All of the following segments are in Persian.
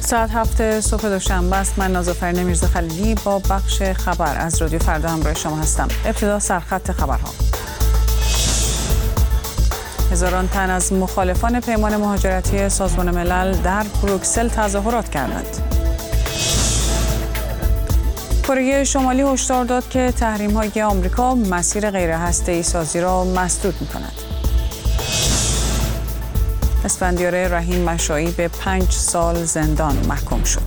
ساعت 7 صبح دوشنبه است. من نازافرین میرزاخلیلی با بخش خبر از رادیو فردا همراه شما هستم. ابتدا سرخط خبرها. هزاران تن از مخالفان پیمان مهاجرتی سازمان ملل در بروکسل تظاهرات کردند. کره شمالی هشدار داد که تحریم‌های آمریکا مسیر غیر هسته‌ای سازی را مسدود می‌کند. اسفندیار رحیم مشایی به 5 سال زندان محکوم شد.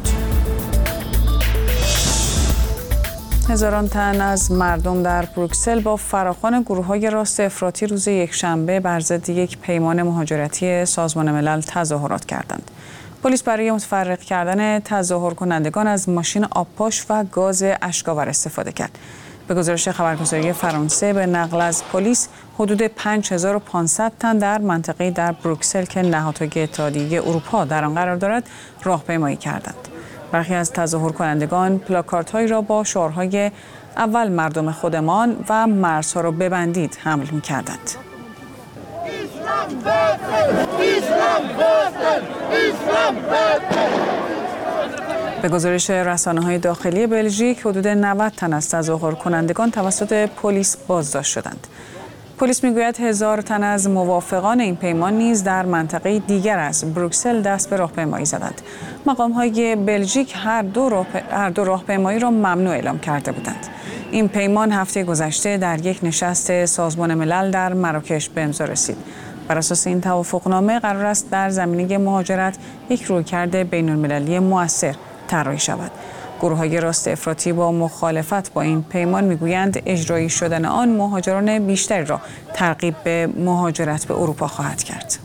هزاران تن از مردم در بروکسل با فراخوان گروه‌های راست افراطی روز یکشنبه بر ضد یک پیمان مهاجرتی سازمان ملل تظاهرات کردند. پلیس برای متفرق کردن تظاهر کنندگان از ماشین آبپاش و گاز اشک‌آور استفاده کرد. به گزارش خبرگزاری فرانسه به نقل از پلیس حدود 5500 تن در منطقه‌ای در بروکسل که نهادهای اتحادیه اروپا در آن قرار دارد راهپیمایی کردند. برخی از تظاهر کنندگان پلاکاردهایی را با شعارهای اول مردم خودمان و مرزها را ببندید حمل می‌کردند. به گزارش رسانه‌های داخلی بلژیک حدود 90 تن از تظاهر کنندگان توسط پلیس بازداشت شدند. پلیس میگوید 1000 تن از موافقان این پیمان نیز در منطقه دیگر از بروکسل دست به راهپیمایی زدند. مقام‌های بلژیک هر دو راهپیمایی را ممنوع اعلام کرده بودند. این پیمان هفته گذشته در یک نشست سازمان ملل در مراکش به امضا رسید. بر اساس این توافقنامه قرار است در زمینه مهاجرت یک رویکرد بین‌المللی مؤثر طراحی شود. گروه‌های راست افراطی با مخالفت با این پیمان میگویند اجرایی شدن آن مهاجران بیشتری را ترغیب به مهاجرت به اروپا خواهد کرد.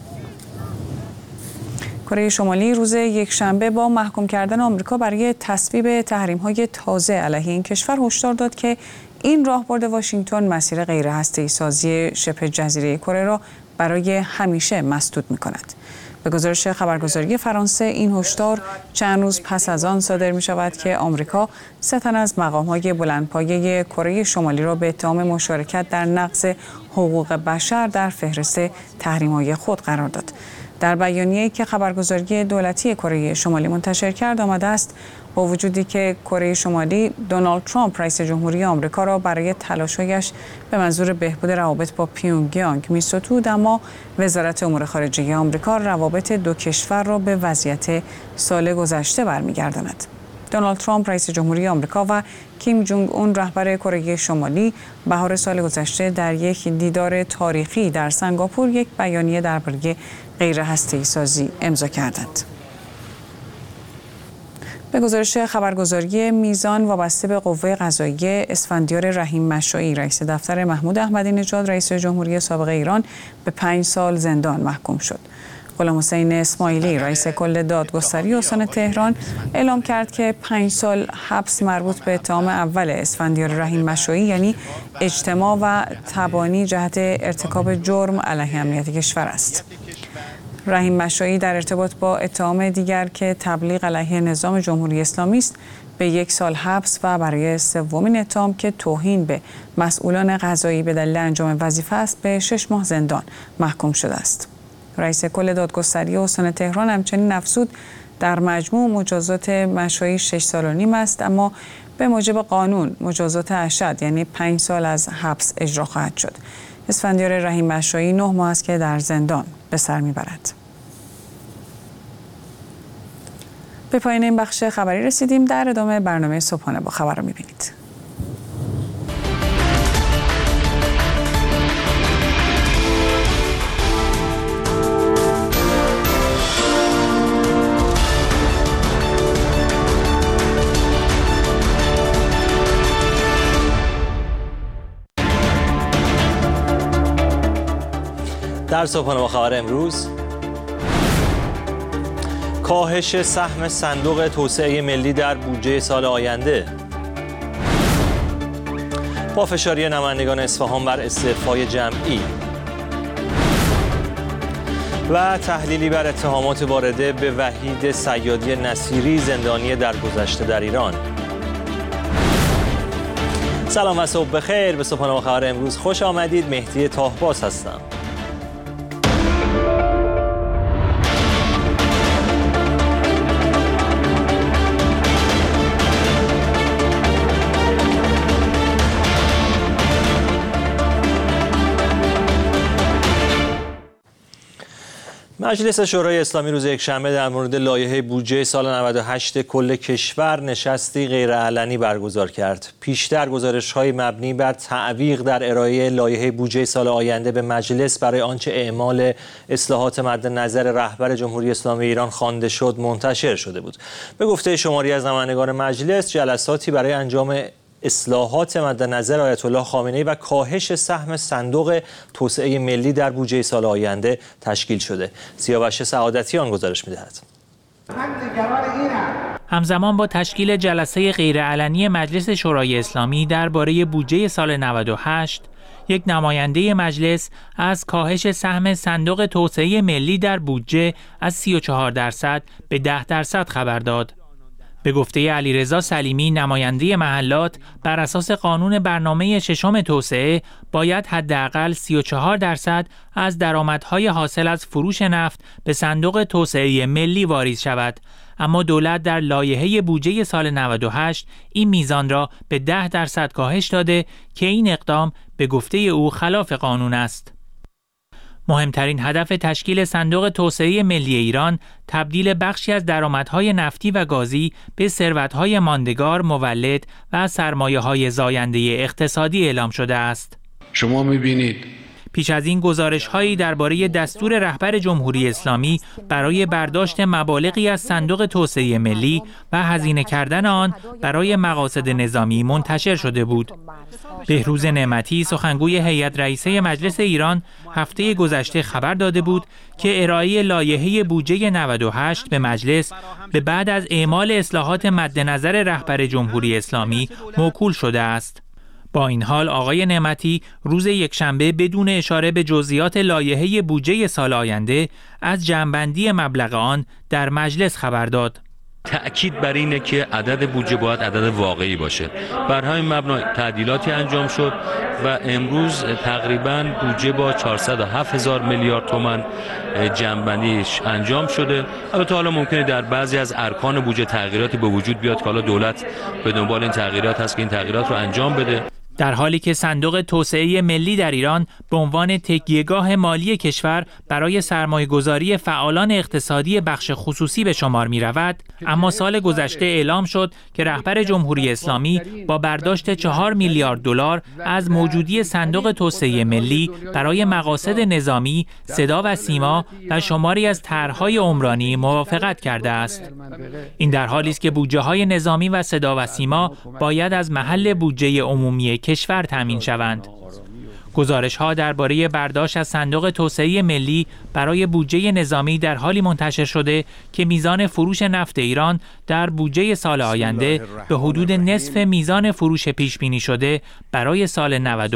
کره شمالی روز یکشنبه با محکوم کردن آمریکا برای تصویب تحریم‌های تازه علیه این کشور هشدار داد که این راهبرد واشنگتن مسیر غیر هسته‌ای سازی شبه جزیره کره را برای همیشه مسدود می‌کند. به گزارش خبرگزاری فرانسه این هشدار چند روز پس از آن صادر می شود که آمریکا 3 تن از مقام‌های بلندپایه کره شمالی را به اتهام مشارکت در نقض حقوق بشر در فهرست تحریم‌های خود قرار داد. در بیانیه‌ای که خبرگزاری دولتی کره شمالی منتشر کرد آمده است با وجودی که کره شمالی دونالد ترامپ رئیس جمهوری آمریکا را برای تلاش‌هایش به منظور بهبود روابط با پیونگیانگ می‌ستود، اما وزارت امور خارجه آمریکا روابط دو کشور را به وضعیت سال گذشته برمی‌گرداند. دونالد ترامپ رئیس جمهوری آمریکا و کیم جونگ اون رهبر کره شمالی بهار سال گذشته در یک دیدار تاریخی در سنگاپور یک بیانیه درباره غیر هسته‌ای سازی امضا کردند. به گزارش خبرگزاری میزان وابسته به قوه قضاییه، اسفندیار رحیم مشایی رئیس دفتر محمود احمدی نژاد رئیس جمهوری سابق ایران به 5 سال زندان محکوم شد. غلام حسین اسماعیلی رئیس کل دادگستری استان تهران اعلام کرد که 5 سال حبس مربوط به اتهام اول اسفندیار رحیم مشایی یعنی اجتماع و تبانی جهت ارتکاب جرم علیه امنیت کشور است. رحیم مشایی در ارتباط با اتهام دیگر که تبلیغ علیه نظام جمهوری اسلامی است به 1 سال حبس و برای سومین اتهام که توهین به مسئولان قضایی به دلیل انجام وظیفه است به 6 ماه زندان محکوم شده است. رئیس کل دادگستری استان تهران همچنین افزود در مجموع مجازات مشایی 6 سال و نیم است، اما به موجب قانون مجازات اشد یعنی 5 سال از حبس اجرا خواهد شد. اسفندیار رحیم مشایی 9 ماه است که در زندان به سر میبرد. به پایان این بخش خبری رسیدیم. در ادامه برنامه صبحانه با خبر رو میبینید. در صبحانه با خبر امروز، کاهش سهم صندوق توسعه ملی در بودجه سال آینده، پافشاری نمایندگان اصفهان بر استعفای جمعی و تحلیلی بر اتهامات وارده به وحید صیادی نصیری زندانی درگذشته در ایران. سلام و صبح بخیر. به صبحانه با خبر امروز خوش آمدید. مهدی طاهباز هستم. مجلس شورای اسلامی روز یکشنبه در مورد لایحه بودجه سال 98 کل کشور نشستی غیرعلنی برگزار کرد. پیشتر گزارش‌های مبنی بر تعویق در ارائه لایحه بودجه سال آینده به مجلس برای آنچه اعمال اصلاحات مد نظر رهبر جمهوری اسلامی ایران خوانده شد منتشر شده بود. به گفته شماری از نمایندگان مجلس، جلساتی برای انجام اصلاحات مد نظر آیت الله خامنه‌ای و کاهش سهم صندوق توسعه ملی در بودجه سال آینده تشکیل شده. سیاوش سعادتیان گزارش می‌دهد. همزمان با تشکیل جلسه غیرعلنی مجلس شورای اسلامی درباره بودجه سال 98، یک نماینده مجلس از کاهش سهم صندوق توسعه ملی در بودجه از 34% به 10% خبر داد. به گفته علیرضا سلیمی، نماینده محلات، بر اساس قانون برنامه ششم توسعه باید حداقل 34% از درآمدهای حاصل از فروش نفت به صندوق توسعه ملی واریز شود، اما دولت در لایحه بودجه سال 98 این میزان را به 10% کاهش داده که این اقدام به گفته او خلاف قانون است. مهمترین هدف تشکیل صندوق توسعه ملی ایران تبدیل بخشی از درآمدهای نفتی و گازی به ثروت‌های ماندگار، مولد و سرمایه‌های زاینده اقتصادی اعلام شده است. شما می‌بینید پیش از این گزارش‌هایی درباره دستور رهبر جمهوری اسلامی برای برداشت مبالغی از صندوق توسعه ملی و هزینه کردن آن برای مقاصد نظامی منتشر شده بود. بهروز نعمتی، سخنگوی هیئت رئیسه مجلس ایران، هفته گذشته خبر داده بود که ارائه لایحه بودجه 98 به مجلس به بعد از اعمال اصلاحات مد نظر رهبر جمهوری اسلامی موکول شده است. با این حال آقای نعمتی روز یکشنبه بدون اشاره به جزئیات لایحه بودجه سال آینده از جمع‌بندی مبلغ آن در مجلس خبر داد. تأکید بر اینه که عدد بودجه باید عدد واقعی باشه. بر همین مبنا تعدیلاتی انجام شد و امروز تقریباً بودجه با 407,000 میلیارد تومان جمع‌بندیش انجام شده. البته حالا ممکنه در بعضی از ارکان بودجه تغییراتی به وجود بیاد که حالا دولت به دنبال این تغییرات هست که این تغییرات رو انجام بده. در حالی که صندوق توسعه ملی در ایران به عنوان تکیهگاه مالی کشور برای سرمایه‌گذاری فعالان اقتصادی بخش خصوصی به شمار می رود، اما سال گذشته اعلام شد که رهبر جمهوری اسلامی با برداشت 4 میلیارد دلار از موجودی صندوق توسعه ملی برای مقاصد نظامی، صدا و سیما و شماری از طرح‌های عمرانی موافقت کرده است. این در حالی است که بودجه‌های نظامی و صدا و سیما باید از محل بودجه عمومی کشور تامین شوند. گزارش‌ها درباره برداشت از صندوق توسعه ملی برای بودجه نظامی در حالی منتشر شده که میزان فروش نفت ایران در بودجه سال آینده به حدود نصف میزان فروش پیش بینی شده برای سال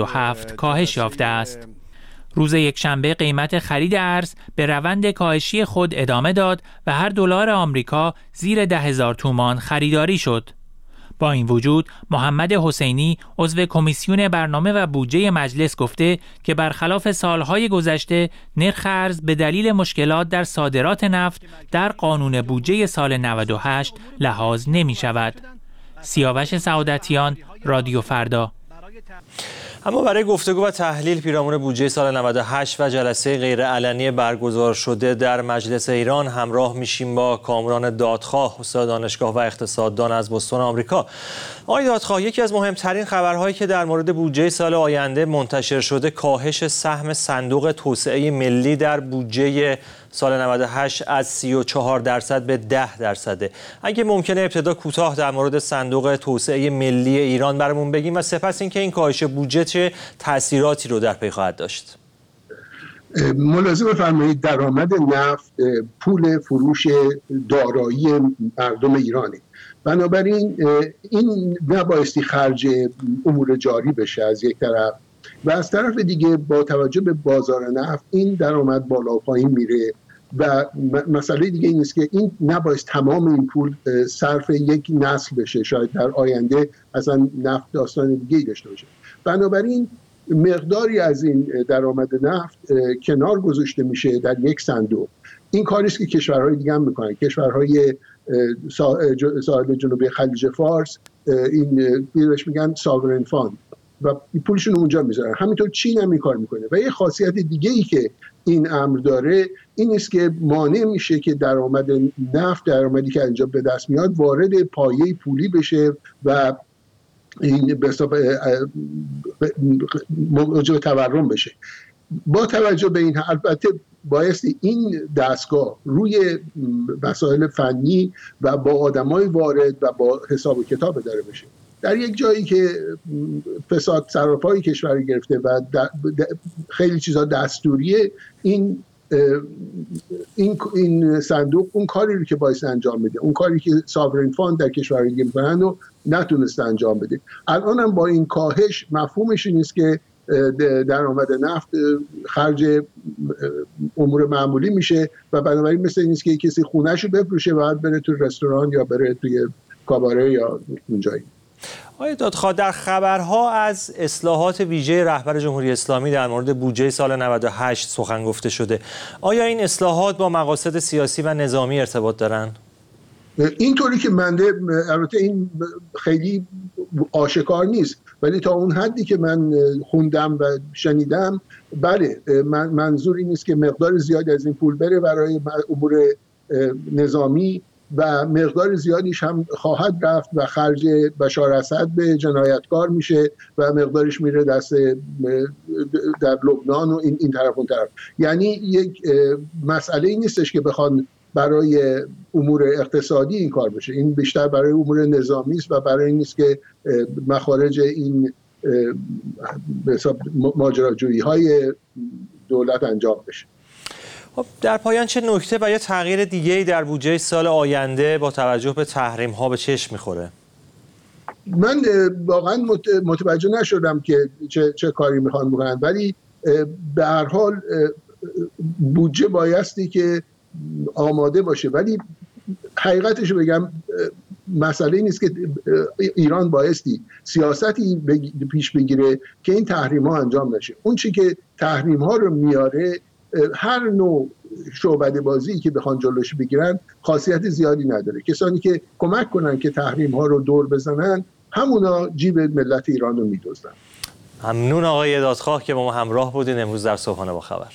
97 کاهش یافته است. روز یکشنبه قیمت خرید ارز به روند کاهشی خود ادامه داد و هر دلار آمریکا زیر 10,000 تومان خریداری شد. با این وجود محمد حسینی عضو کمیسیون برنامه و بودجه مجلس گفته که برخلاف سالهای گذشته نرخ ارز به دلیل مشکلات در صادرات نفت در قانون بودجه سال 98 لحاظ نمی شود. سیاوش سعادتیان، رادیو فردا. اما برای گفتگو و تحلیل پیرامون بودجه سال 98 و جلسه غیرعلنی برگزار شده در مجلس ایران همراه میشیم با کامران دادخواه، استاد دانشگاه و اقتصاددان از بوستون آمریکا. آقای دادخواه، یکی از مهمترین خبرهایی که در مورد بودجه سال آینده منتشر شده کاهش سهم صندوق توسعه ملی در بودجه سال 98 از 34% به 10%. اگه ممکنه ابتدا کوتاه در مورد صندوق توسعه ملی ایران برامون بگیم و سپس اینکه این کاهش بودجه چه تأثیراتی رو در پی خواهد داشت. ملاحظه بفرمایید درآمد نفت پول فروش دارایی مردم ایرانه. بنابراین این نبایستی خرج امور جاری بشه از یک طرف و از طرف دیگه با توجه به بازار نفت این درآمد بالا و پایین میره و مسئله دیگه این است که این نباید تمام این پول صرف یک نسل بشه، شاید در آینده اصلا نفت داستان دیگه‌ای داشته باشه. بنابراین مقداری از این درآمد نفت کنار گذاشته میشه در یک صندوق. این کاری است که کشورهای دیگه هم میکنن. کشورهای ساحل جنوبی خلیج فارس این بهش میگن ساورن فاند، و پولشون اونجا میذارن. همینطور چین هم این کار میکنه. و یه خاصیت دیگه ای که این امر داره این است که مانع میشه که درآمد نفت، درآمدی که اینجا به دست میاد، وارد پایه پولی بشه و این به حساب موجب تورم بشه. با توجه به این البته بایستی این دستگاه روی مسائل فنی و با آدمای وارد و با حساب و کتاب داره بشه. در یک جایی که فساد سراپای کشوری گرفته و خیلی چیزا دستوریه، این صندوق اون کاری رو که باید انجام بده، اون کاری که ساورین فاند در کشورهای دیگه میکنن و نتونسته انجام بده. الان هم با این کاهش مفهومش این است که درآمد نفت خرج امور معمولی میشه و بنابراین مثل این است که کسی خونه‌شو بفروشه و بعد بره تو رستوران یا بره توی کاباره یا اونجایی. آقای دادخواه، در خبرها از اصلاحات ویژه رهبر جمهوری اسلامی در مورد بودجه سال 98 سخن گفته شده. آیا این اصلاحات با مقاصد سیاسی و نظامی ارتباط دارن؟ اینطوری که البته این خیلی آشکار نیست، ولی تا اون حدی که من خوندم و شنیدم، بله، منظور این است که مقدار زیادی از این پول بره برای امور نظامی و مقدار زیادیش هم خواهد رفت و خرج بشار اسد به جنایتکار میشه و مقدارش میره دست در لبنان و این طرف اون طرف. یعنی یک مسئله این نیستش که بخوان برای امور اقتصادی این کار بشه، این بیشتر برای امور نظامی است و برای این است که مخارج این به حساب ماجراجویی های دولت انجام بشه. در پایان چه نکته و یا تغییر دیگه‌ای در بودجه سال آینده با توجه به تحریم ها به چشم میخوره؟ من واقعا متوجه نشدم که چه کاری میخوان بکنن، ولی به هر حال بودجه بایستی که آماده باشه. ولی حقیقتش بگم مسئله نیست که ایران بایستی سیاستی پیش بگیره که این تحریم ها انجام نشه. اون چی که تحریم ها رو میاره، هر نوع شعبده بازی که بخوان جلوش بگیرن خاصیت زیادی نداره. کسانی که کمک کنن که تحریم ها رو دور بزنن، همونا جیب ملت ایران رو میدزدن. ممنون آقای دادخواه که با ما همراه بودین امروز در صبحانه با خبر.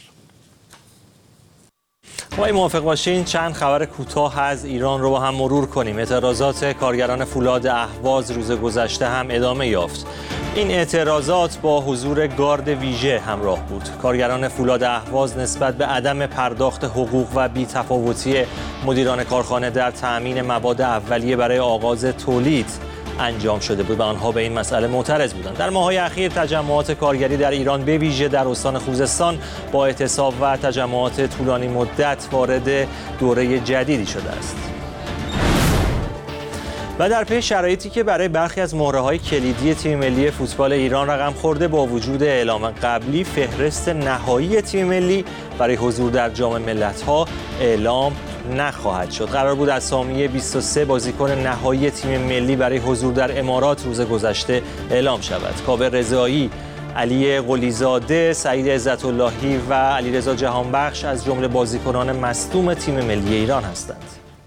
ما موافق باشین چند خبر کوتاه از ایران رو با هم مرور کنیم. اعتراضات کارگران فولاد اهواز روز گذشته هم ادامه یافت. این اعتراضات با حضور گارد ویژه همراه بود. کارگران فولاد اهواز نسبت به عدم پرداخت حقوق و بی‌تفاوتی مدیران کارخانه در تأمین مواد اولیه برای آغاز تولید انجام شده بود و آنها به این مسئله معترض بودند. در ماه‌های اخیر تجمعات کارگری در ایران به ویژه در استان خوزستان با اعتصاب و تجمعات طولانی مدت وارد دوره جدیدی شده است. و در پی شرایطی که برای برخی از مهره‌های کلیدی تیم ملی فوتبال ایران رقم خورده، با وجود اعلام قبلی فهرست نهایی تیم ملی برای حضور در جام ملت‌ها اعلام نخواهد شد. قرار بود اسامی 23 بازیکن نهایی تیم ملی برای حضور در امارات روز گذشته اعلام شود. کاوه رضایی، علی قلیزاده، سعید عزت‌اللهی و علیرضا جهانبخش از جمله بازیکنان مصدوم تیم ملی ایران هستند.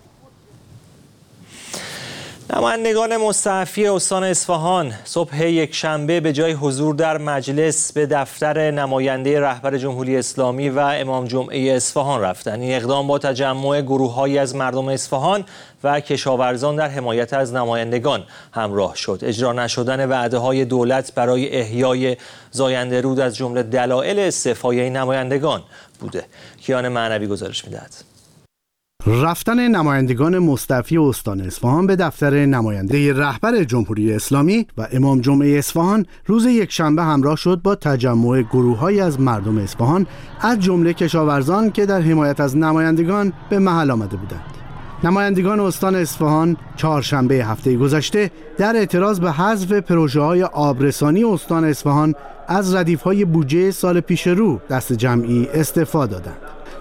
نمایندگان مستعفی استان اصفهان صبح یکشنبه به جای حضور در مجلس به دفتر نماینده رهبر جمهوری اسلامی و امام جمعه اصفهان رفتند. این اقدام با تجمع گروه‌هایی از مردم اصفهان و کشاورزان در حمایت از نمایندگان همراه شد. اجرا نشدن وعده‌های دولت برای احیای زاینده رود از جمله دلایل استعفای این نمایندگان بوده. کیان معنوی گزارش می‌دهد. رفتن نمایندگان مستعفی استان اصفهان به دفتر نماینده رهبر جمهوری اسلامی و امام جمعه اصفهان روز یکشنبه همراه شد با تجمع گروه‌هایی از مردم اصفهان از جمله کشاورزان که در حمایت از نمایندگان به محل آمده بودند. نمایندگان استان اصفهان چهارشنبه هفته گذشته در اعتراض به حذف پروژه‌های آبرسانی استان اصفهان از ردیف‌های بودجه سال پیش رو دست جمعی استعفا دادند.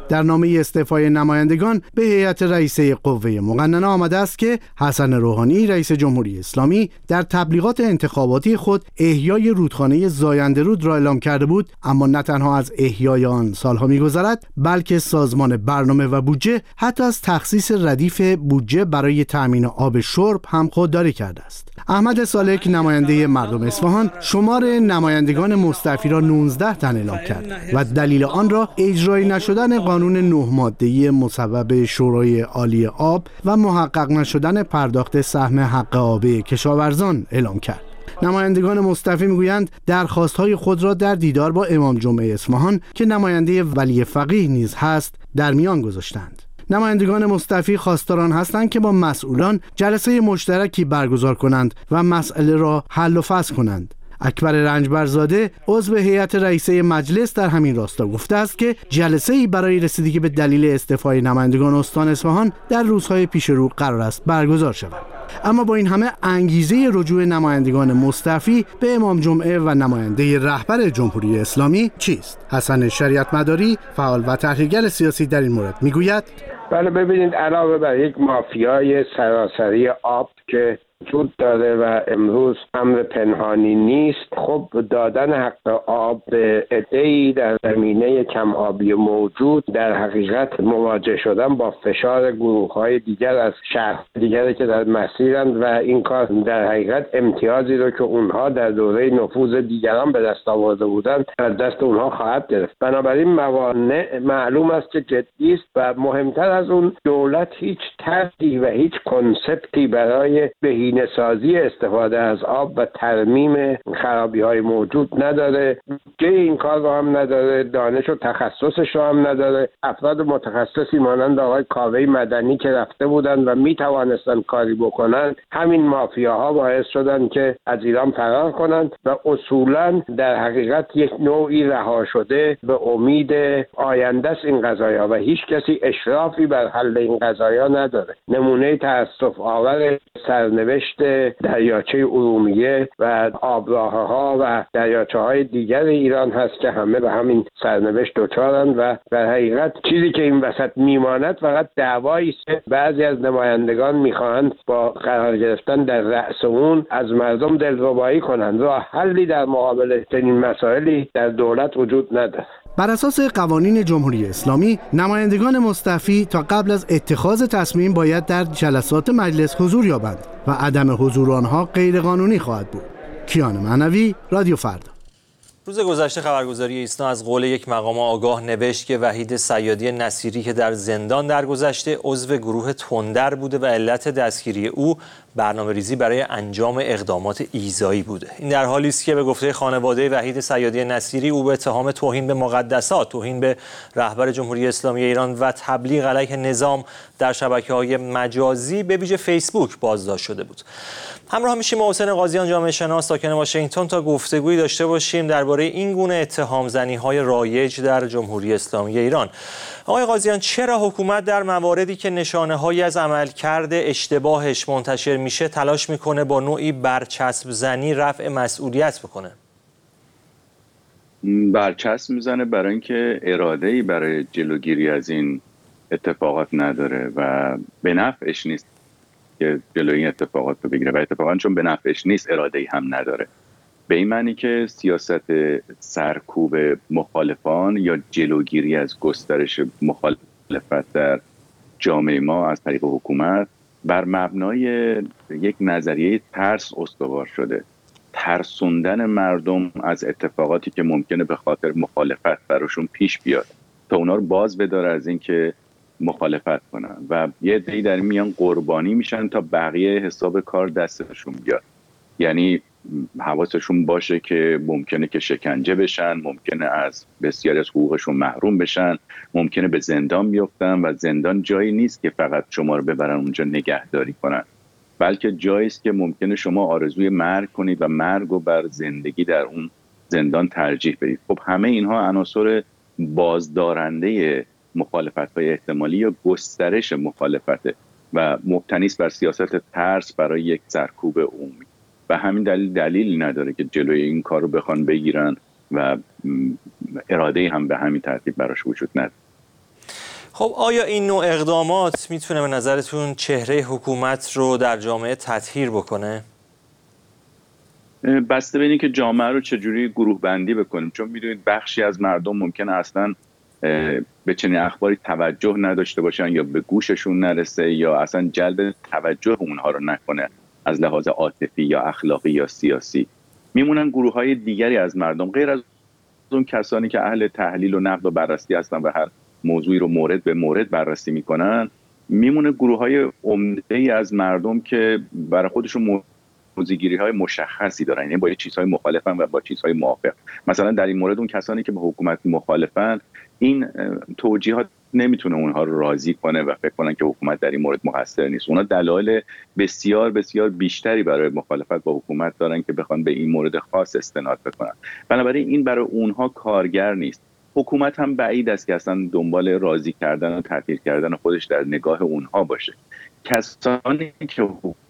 در نامه استعفای نمایندگان به هیئت رئیسه قوه مقننه آمده است که حسن روحانی رئیس جمهوری اسلامی در تبلیغات انتخاباتی خود احیای رودخانه زاینده‌رود را اعلام کرده بود، اما نه تنها از احیای آن سالها می‌گذرد، بلکه سازمان برنامه و بودجه حتی از تخصیص ردیف بودجه برای تأمین آب شرب هم خودداری کرده است. احمد سالک نماینده مردم اصفهان شمار نمایندگان مستعفی را 19 تن اعلام کرد و دلیل آن را اجرایی نشدن قانون 9 ماده‌ای مصوب شورای عالی آب و محقق نشدن پرداخت سهم حق آبی کشاورزان اعلام کرد. نمایندگان مستعفی میگویند درخواست‌های خود را در دیدار با امام جمعه اصفهان که نماینده ولی فقیه نیز هست در میان گذاشتند. نمایندگان مستعفی خواستاران هستند که با مسئولان جلسه مشترکی برگزار کنند و مسئله را حل و فصل کنند. اکبر رنجبرزاده عضو هیئت رئیسه مجلس در همین راستا گفته است که جلسه‌ای برای رسیدگی به دلیل استعفای نمایندگان استان اصفهان در روزهای پیش رو قرار است برگزار شود. اما با این همه انگیزه رجوع نمایندگان مستعفی به امام جمعه و نماینده رهبر جمهوری اسلامی چیست؟ حسن شریعت مداری فعال و تحلیلگر سیاسی در این مورد میگوید: بله، ببینید، علاوه بر یک مافیای سراسری آب که وجود داره و امروز امر پنهانی نیست، خب دادن حق آب به عده‌ای در زمینه کم آبی موجود در حقیقت مواجه شدن با فشار گروه‌های دیگر از شهر دیگری که در مسیرند و این کار در حقیقت امتیازی رو که اونها در دوره نفوذ دیگران به دست آورده بودند از دست اونها خواهد گرفت. بنابراین موانع معلوم است که جدی است و مهمتر از اون دولت هیچ طرحی و هیچ کنسپتی برای بهینه‌سازی استفاده از آب و ترمیم خرابی‌های موجود نداره. این کار رو هم نداره، دانش و تخصصش رو هم نداره. افراد متخصصی مانند آقای کاوه مدنی که رفته بودند و میتوانستن کاری بکنن، همین مافیاها باعث شدن که از ایران فرار کنند و اصولا در حقیقت یک نوعی رها شده به امید آینده است این قضایا و هیچ کسی اشرافی بر حل این قضایا نداره. نمونه تأسف آور سرنوشت دریاچه ارومیه و آبراه‌ها و دریاچه‌های دیگر ایران هست که همه به همین سرنوشت دچارند و در حقیقت چیزی که این وسط میماند فقط دعوایی است که بعضی از نمایندگان میخواهند با قرار گرفتن در رأس اون از مردم دلربایی کنند. راه حلی در مقابل چنین مسائلی در دولت وجود ندارد. بر اساس قوانین جمهوری اسلامی نمایندگان مستعفی تا قبل از اتخاذ تصمیم باید در جلسات مجلس حضور یابند و عدم حضور آنها غیرقانونی خواهد بود. کیان معنوی، رادیو فردا. روز گذشته خبرگزاری ایسنا از قول یک مقام آگاه نوشت که وحید صیادی نصیری که در زندان درگذشته عضو گروه تندر بوده و علت دستگیری او برنامه‌ریزی برای انجام اقدامات ایذایی بوده. این در حالی است که به گفته خانواده وحید صیادی نصیری او به اتهام توهین به مقدسات، توهین به رهبر جمهوری اسلامی ایران و تبلیغ علیه نظام در شبکه‌های مجازی به ویژه فیسبوک بازداشت شده بود. همراه میشیم با حسین قاضیان جامعه شناس ساکن واشنگتن تا گفتگویی داشته باشیم درباره این گونه اتهام زنی‌های رایج در جمهوری اسلامی ایران. آقای قاضیان، چرا حکومت در مواردی که نشانه‌هایی از عملکرد اشتباهش منتشر میشه تلاش میکنه با نوعی برچسب زنی رفع مسئولیت بکنه؟ برچسب میزنه برای اینکه اراده‌ای برای جلوگیری از این اتفاقات نداره و به نفعش نیست که جلوی این اتفاقات رو بگیره و اتفاقا چون به نفعش نیست اراده‌ای هم نداره. به این معنی که سیاست سرکوب مخالفان یا جلوگیری از گسترش مخالفت در جامعه ما از طریق حکومت بر مبنای یک نظریه ترس استوار شده. ترسوندن مردم از اتفاقاتی که ممکنه به خاطر مخالفت براشون پیش بیاد تا اونا رو باز بداره از اینکه مخالفت کنن و یه عده‌ای در میان قربانی میشن تا بقیه حساب کار دستشون بیاد. یعنی حواسشون باشه که ممکنه که شکنجه بشن، ممکنه از بسیاری از حقوقشون محروم بشن، ممکنه به زندان بیفتن و زندان جایی نیست که فقط شما رو ببرن اونجا نگهداری کنن، بلکه جایی است که ممکنه شما آرزوی مرگ کنید و مرگ رو بر زندگی در اون زندان ترجیح بدید. خب همه اینها عناصر بازدارنده مخالفت‌های احتمالی یا گسترش مخالفته و مبتنی است بر سیاست ترس برای یک سرکوب عمومی و همین دلیلی نداره که جلوی این کار رو بخوان بگیرن و اراده هم به همین ترتیب براش وجود نداره. خب آیا این نوع اقدامات میتونه به نظرتون چهره حکومت رو در جامعه تطهیر بکنه؟ بسته به اینه که جامعه رو چجوری گروه بندی بکنیم، چون میدونید بخشی از مردم ممکنه اصلا به چنین اخباری توجه نداشته باشن یا به گوششون نرسه یا اصلا جلب توجه اونها رو نکنه از لحاظ عاطفی یا اخلاقی یا سیاسی. میمونن گروه‌های دیگری از مردم غیر از اون کسانی که اهل تحلیل و نقد و بررسی هستن و هر موضوعی رو مورد به مورد بررسی میکنن. میمونه گروه‌های عمده‌ای از مردم که برای خودشون موضوع‌گیری‌های مشخصی دارن، یعنی با یه چیزهای مخالفن و با چیزهای موافق. مثلا در این مورد اون کسانی که با حکومت مخالفن، این توجیهات نمیتونه اونها رو راضی کنه و فکر کنن که حکومت در این مورد مقصر نیست. اونا دلایل بسیار بسیار بیشتری برای مخالفت با حکومت دارن که بخوان به این مورد خاص استناد بکنن. بنابراین این برای اونها کارگر نیست. حکومت هم بعید است که اصلا دنبال راضی کردن و تطهیر کردن خودش در نگاه اونها باشه. کسانی که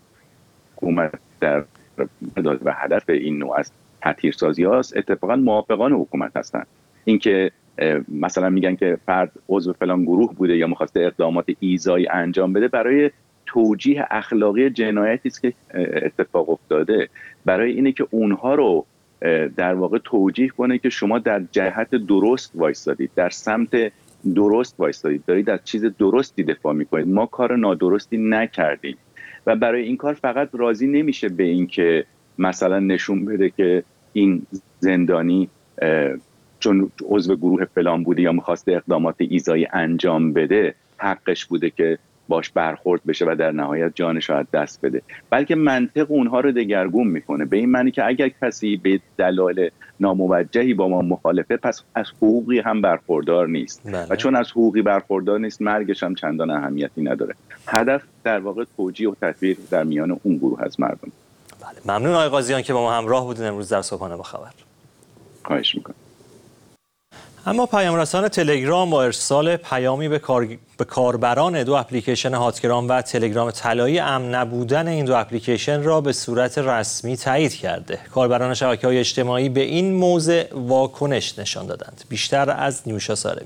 حکومت در داد و هدف این نوع از تطهیرسازی هاست اتفاقا موافقان حکومت هستند. اینکه مثلا میگن که فرد عضو فلان گروه بوده یا می‌خواسته اقدامات ایذایی انجام بده، برای توجیه اخلاقی جنایتی است که اتفاق افتاده، برای اینه که اونها رو در واقع توجیه کنه که شما در جهت درست وایستادید، در سمت درست وایستادید، دارید از چیز درستی دفاع میکنید، ما کار نادرستی نکردیم. و برای این کار فقط راضی نمیشه به این که مثلا نشون بده که این زندانی چون عضو گروه فلان بوده یا میخواسته اقدامات ایذایی انجام بده حقش بوده که باش برخورد بشه و در نهایت جانش رو از دست بده، بلکه منطق اونها رو دگرگون میکنه، به این معنی که اگر کسی به دلایل ناموجهی با ما مخالفه پس از حقوقی هم برخوردار نیست. بله. و چون از حقوقی برخوردار نیست مرگش هم چندان اهمیتی نداره. هدف در واقع توجیه و تطهیر در میان اون گروه از مردم. بله. ممنون آقای قاضیان که با ما همراه بودین امروز در صبحانه با خبر. خواهش میکنم. اما پیام‌رسان تلگرام با ارسال پیامی به کاربران دو اپلیکیشن هاتگرام و تلگرام طلایی امن نبودن این دو اپلیکیشن را به صورت رسمی تایید کرده. کاربران شبکه‌های اجتماعی به این موضع واکنش نشان دادند. بیشتر از نیوشا سارمی.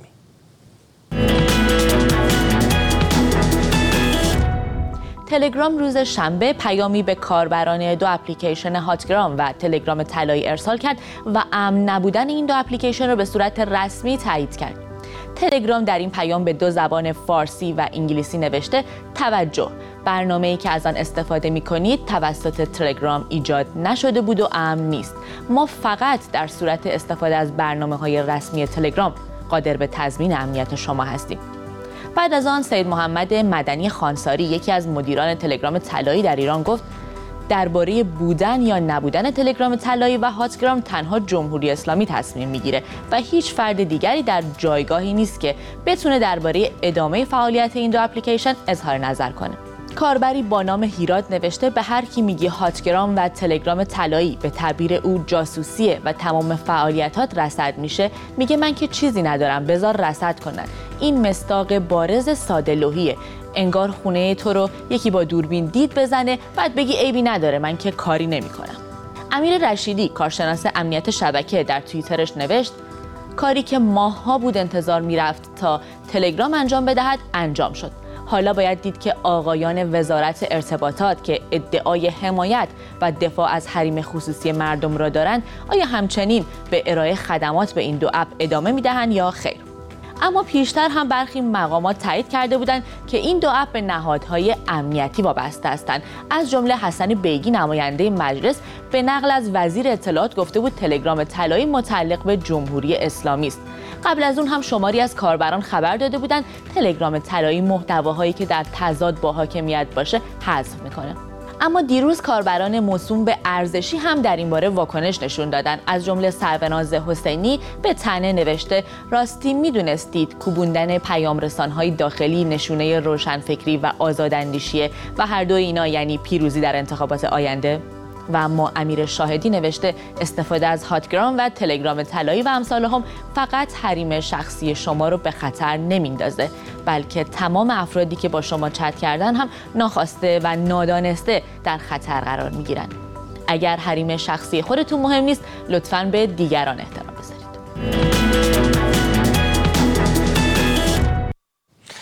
تلگرام روز شنبه پیامی به کاربران دو اپلیکیشن هاتگرام و تلگرام طلایی ارسال کرد و امن نبودن این دو اپلیکیشن را به صورت رسمی تایید کرد. تلگرام در این پیام به دو زبان فارسی و انگلیسی نوشته: توجه، برنامه‌ای که از آن استفاده می‌کنید توسط تلگرام ایجاد نشده بود و امن نیست. ما فقط در صورت استفاده از برنامه‌های رسمی تلگرام قادر به تضمین امنیت شما هستیم. بعد از آن سید محمد مدنی خانساری، یکی از مدیران تلگرام طلایی در ایران، گفت درباره بودن یا نبودن تلگرام طلایی و هاتگرام تنها جمهوری اسلامی تصمیم میگیره و هیچ فرد دیگری در جایگاهی نیست که بتونه درباره ادامه فعالیت این دو اپلیکیشن اظهار نظر کنه. کاربری با نام هیراد نوشته: به هر کی میگی هاتگرام و تلگرام طلایی به تعبیر او جاسوسیه و تمام فعالیتات رصد میشه، میگه من که چیزی ندارم، بذار رصد کنن. این مصداق بارز ساده لوحیه. انگار خونه تو رو یکی با دوربین دید بزنه بعد بگی عیبی نداره، من که کاری نمیکنم. امیر رشیدی، کارشناس امنیت شبکه، در توییترش نوشت: کاری که ماه‌ها بود انتظار میرفت تا تلگرام انجام بدهد انجام شد. حالا باید دید که آقایان وزارت ارتباطات که ادعای حمایت و دفاع از حریم خصوصی مردم را دارند، آیا همچنین به ارائه خدمات به این دو اپ ادامه میدهند یا خیر. اما پیشتر هم برخی مقامات تایید کرده بودند که این دو اپ به نهادهای امنیتی وابسته هستند. از جمله حسن بیگی، نماینده مجلس، به نقل از وزیر اطلاعات گفته بود تلگرام طلایی متعلق به جمهوری اسلامی است. قبل از اون هم شماری از کاربران خبر داده بودند تلگرام طلایی محتواهایی که در تضاد با حاکمیت باشه حذف میکنه. اما دیروز کاربران موسوم به ارزشی هم در این باره واکنش نشون دادن. از جمله سروناز حسینی به تنه نوشته: راستی میدونستید کوبوندن پیام رسان‌های داخلی نشونه روشنفکری و آزاداندیشیه و هر دو اینا یعنی پیروزی در انتخابات آینده؟ و اما امیر شاهدی نوشته: استفاده از هاتگرام و تلگرام طلایی و امثالهم فقط حریم شخصی شما رو به خطر نمیندازه، بلکه تمام افرادی که با شما چت کردن هم ناخواسته و نادانسته در خطر قرار میگیرن. اگر حریم شخصی خودتون مهم نیست، لطفاً به دیگران احترام بذارید.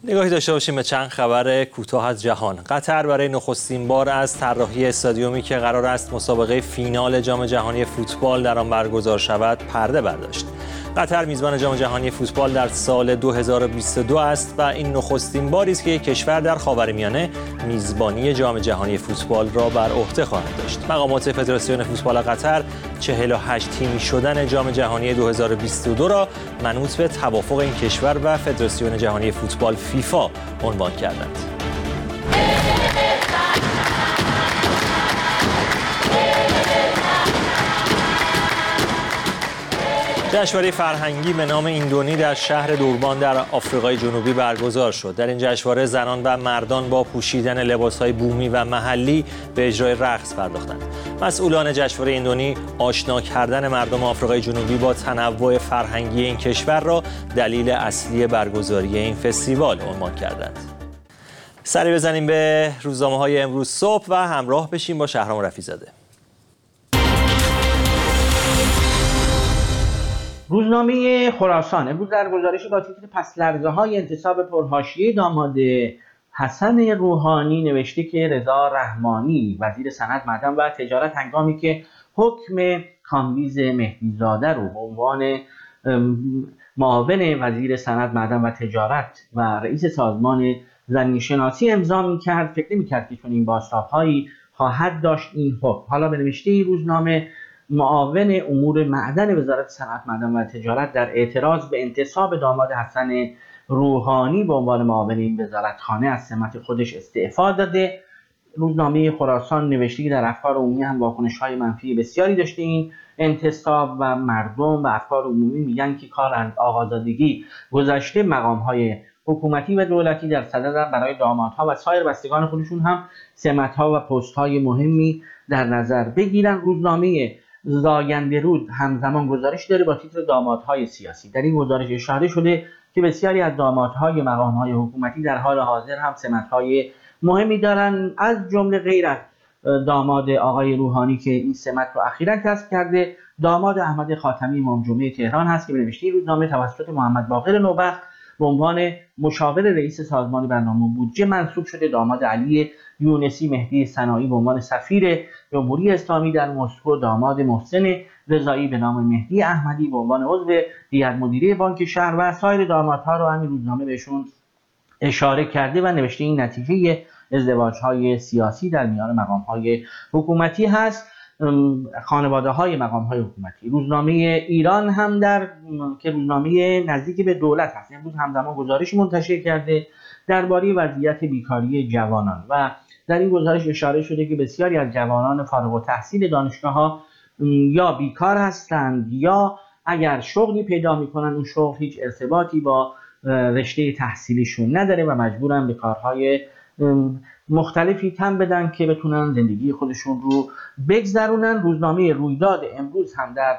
نگاهی داشته باشیم به چند خبر کوتاه از جهان. قطر برای نخستین بار از طراحی استادیومی که قرار است مسابقه فینال جام جهانی فوتبال در آن برگزار شود پرده برداشت. قطر میزبان جام جهانی فوتبال در سال 2022 است و این نخستین باری است که یک کشور در خاورمیانه میزبانی جام جهانی فوتبال را بر عهده خواهد داشت. مقامات فدراسیون فوتبال قطر 48 تیمی شدن جام جهانی 2022 را منوط به توافق این کشور و فدراسیون جهانی فوتبال فیفا عنوان کردند. جشنواره فرهنگی به نام ایندونی در شهر دوربان در آفریقای جنوبی برگزار شد. در این جشنواره زنان و مردان با پوشیدن لباس‌های بومی و محلی به اجرای رقص پرداختند. مسئولان جشنواره ایندونی آشنا کردن مردم آفریقای جنوبی با تنوع فرهنگی این کشور را دلیل اصلی برگزاری این فستیوال عنوان کردند. سری بزنیم به روزنامه‌های امروز صبح و همراه بشیم با شهرام رفیع‌زاده. روزنامه خراسان امروز در گزارشی با تیتر پس لرزه‌های انتصاب پرحاشیه داماد حسن روحانی نوشته که رضا رحمانی وزیر صنعت، معدن و تجارت هنگامی که حکم کامبیز مهدیزاده رو به عنوان معاون وزیر صنعت، معدن و تجارت و رئیس سازمان زمین‌شناسی امضا می‌کرد، فکر نمی‌کرد که چنین بازتاب‌هایی خواهد داشت این حکم. حالا به نوشته روزنامه معاون امور معدن وزارت صنعت، معدن و تجارت در اعتراض به انتصاب داماد حسن روحانی به عنوان معاون این وزارتخانه از سمت خودش استعفا داده. روزنامه خراسان نوشته که در افکار عمومی هم واکنش‌های منفی بسیاری داشته این انتصاب و مردم و افکار عمومی میگن که کار از آقازادگی گذشته، مقام‌های حکومتی و دولتی در صدد برای دامادها و سایر بستگان خودشون هم سمت‌ها و پست‌های مهمی در نظر بگیرن. روزنامه زاینده رود همزمان گزارش داره با تیتر دامادهای سیاسی. در این گزارش اشاره شده که بسیاری از دامادهای مقام‌های حکومتی در حال حاضر هم سمت‌های مهمی دارن، از جمله غیر از داماد آقای روحانی که این سمت رو اخیراً کسب کرده، داماد احمد خاتمی امام جمعه تهران هست که به نوشته روزنامه توسط محمد باقر نوبخت به عنوان مشاور رئیس سازمان برنامه بودجه منصوب شده. داماد علی یونسی مهدی صناعی به عنوان سفیر جمهوری اسلامی در مسکو، داماد محسن رضایی به نام مهدی احمدی به عنوان عضو هیئت مدیره بانک شهر و سایر دامادها رو همین روزنامه بهشون اشاره کرده و نوشته این نتیجه ازدواج‌های سیاسی در میان مقام‌های حکومتی هست، خانواده‌های مقام‌های حکومتی. روزنامه ایران هم که روزنامه نزدیک به دولت هست، امروز همزمان گزارشی منتشر کرده درباره وضعیت بیکاری جوانان و در این گزارش اشاره شده که بسیاری از جوانان فارغ التحصیل دانشگاه‌ها یا بیکار هستند یا اگر شغلی پیدا می‌کنند اون شغل هیچ ارتباطی با رشته تحصیلیشون نداره و مجبورن به کارهای مختلفی تن بدن که بتونن زندگی خودشون رو بگذرونن. روزنامه رویداد امروز هم در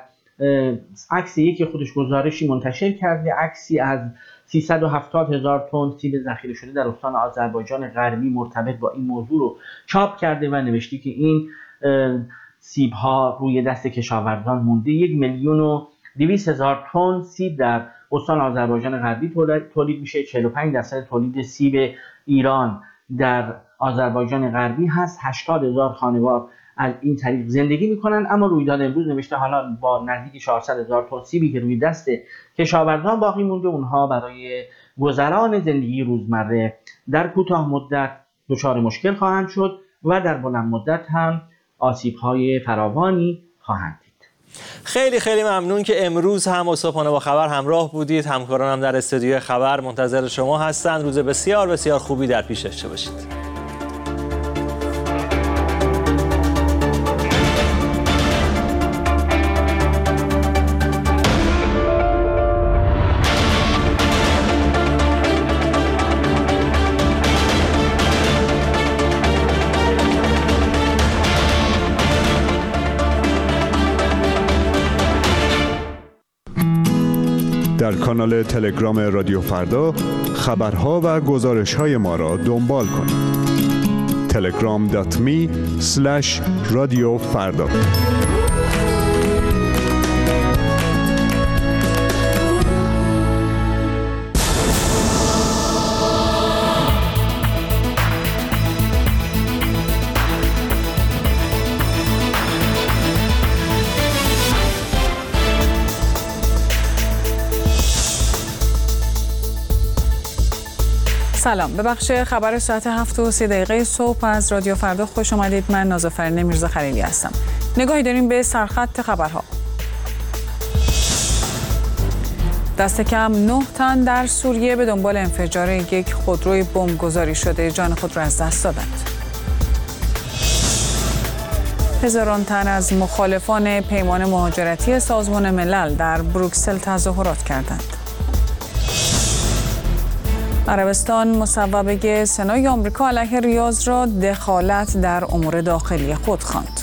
عکس یکی خودش گزارشی منتشر کرده، عکسی از 370,000 تن سیب ذخیره شده در استان آذربایجان غربی مرتبط با این موضوع رو چاپ کرده و نوشته که این سیب ها روی دست کشاورزان مونده. 1,200,000 تن سیب در استان آذربایجان غربی تولید میشه. 45% تولید سیب ایران در آذربایجان غربی هست. 80,000 خانوار از این طریق زندگی میکنن. اما رویداد امروز نوشته حالا با نزدیک 400,000 تن سیبی که روی دست کشاورزان باقی مونده، اونها برای گذران زندگی روزمره در کوتاه مدت دچار مشکل خواهند شد و در بلند مدت هم آسیب‌های فراوانی خواهند دید. خیلی خیلی ممنون که امروز هم با صبحانه با خبر همراه بودید. همکارانم در استودیو خبر منتظر شما هستند. روز بسیار بسیار خوبی در پیش داشته باشید. در کانال تلگرام رادیو فردا خبرها و گزارش‌های ما را دنبال کنید. telegram.me/رادیوفردا سلام، به بخش خبر ساعت 7:30 صبح از رادیو فردا خوش آمدید. من نازافرین میرزا خلیلی هستم. نگاهی داریم به سرخط خبرها. دست کم 9 تن در سوریه به دنبال انفجار یک خودروی بمبگذاری شده جان خود را از دست دادند. هزاران تن از مخالفان پیمان مهاجرتی سازمان ملل در بروکسل تظاهرات کردند. عربستان مصوبه سنای آمریکا علیه ریاض را دخالت در امور داخلی خود خواند.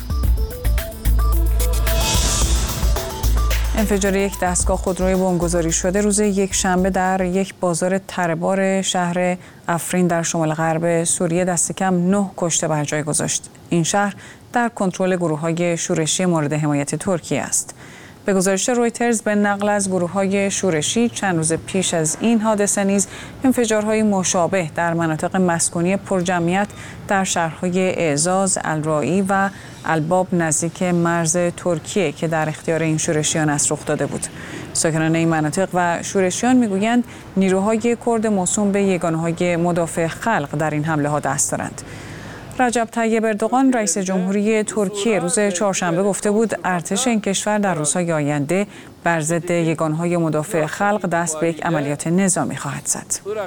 انفجار یک دستگاه خودروی بمبگذاری شده روز یکشنبه در یک بازار تره‌بار شهر افرین در شمال غرب سوریه دست کم 9 کشته بر جای گذاشت. این شهر در کنترل گروه‌های شورشی مورد حمایت ترکیه است. به گزارش رویترز به نقل از گروه‌های شورشی چند روز پیش از این حادثه نیز انفجارهای مشابه در مناطق مسکونی پرجمعیت در شهرهای اعزاز، الرایی و الباب نزدیک مرز ترکیه که در اختیار این شورشیان است رخ داده بود. ساکنان این مناطق و شورشیان میگویند نیروهای کرد موسوم به یگانه‌های مدافع خلق در این حمله‌ها دست دارند. رجب طیب اردوغان رئیس جمهوری ترکیه روز چهارشنبه گفته بود ارتش این کشور در روزهای آینده بر ضد یگانه‌های مدافع خلق دست به یک عملیات نظامی خواهد زد.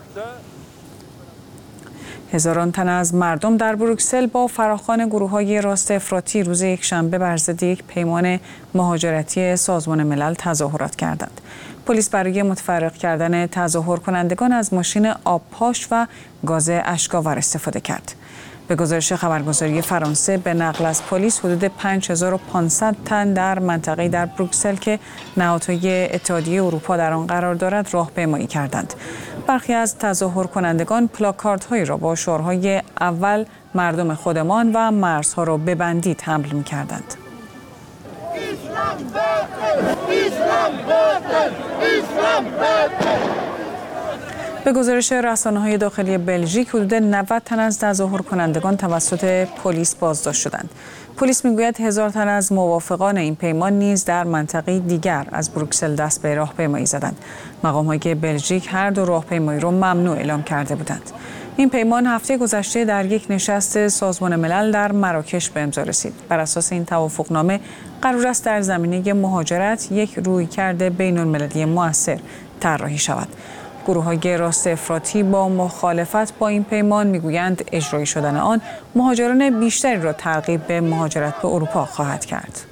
هزاران تن از مردم در بروکسل با فراخوان گروه‌های راست افراطی روز یکشنبه بر ضد یک پیمان مهاجرتی سازمان ملل تظاهرات کردند. پلیس برای متفرق کردن تظاهر کنندگان از ماشین آبپاش و گاز اشک‌آور استفاده کرد. به گزارش خبرگزاری فرانسه به نقل از پلیس حدود 5500 تن در منطقه‌ای در بروکسل که نهادهای اتحادیه اروپا در آن قرار دارد راهپیمایی کردند. برخی از تظاهر کنندگان پلاکاردهایی را با شعارهای اول مردم خودمان و مرزها را ببندید حمل می‌کردند. به گزارش رسانه‌های داخلی بلژیک حدود 90 تن از تظاهر کنندگان توسط پلیس بازداشت شدند. پلیس میگوید 1000 تن از موافقان این پیمان نیز در منطقه دیگر از بروکسل دست به راهپیمایی زدند. مقام‌های بلژیک هر دو راهپیمایی را ممنوع اعلام کرده بودند. این پیمان هفته گذشته در یک نشست سازمان ملل در مراکش به امضا رسید. بر اساس این توافقنامه قرار است در زمینه مهاجرت یک رویکرد بین‌المللی مؤثر طراحی شود. گروه‌های راست افراطی با مخالفت با این پیمان میگویند اجرایی شدن آن مهاجران بیشتری را ترغیب به مهاجرت به اروپا خواهد کرد.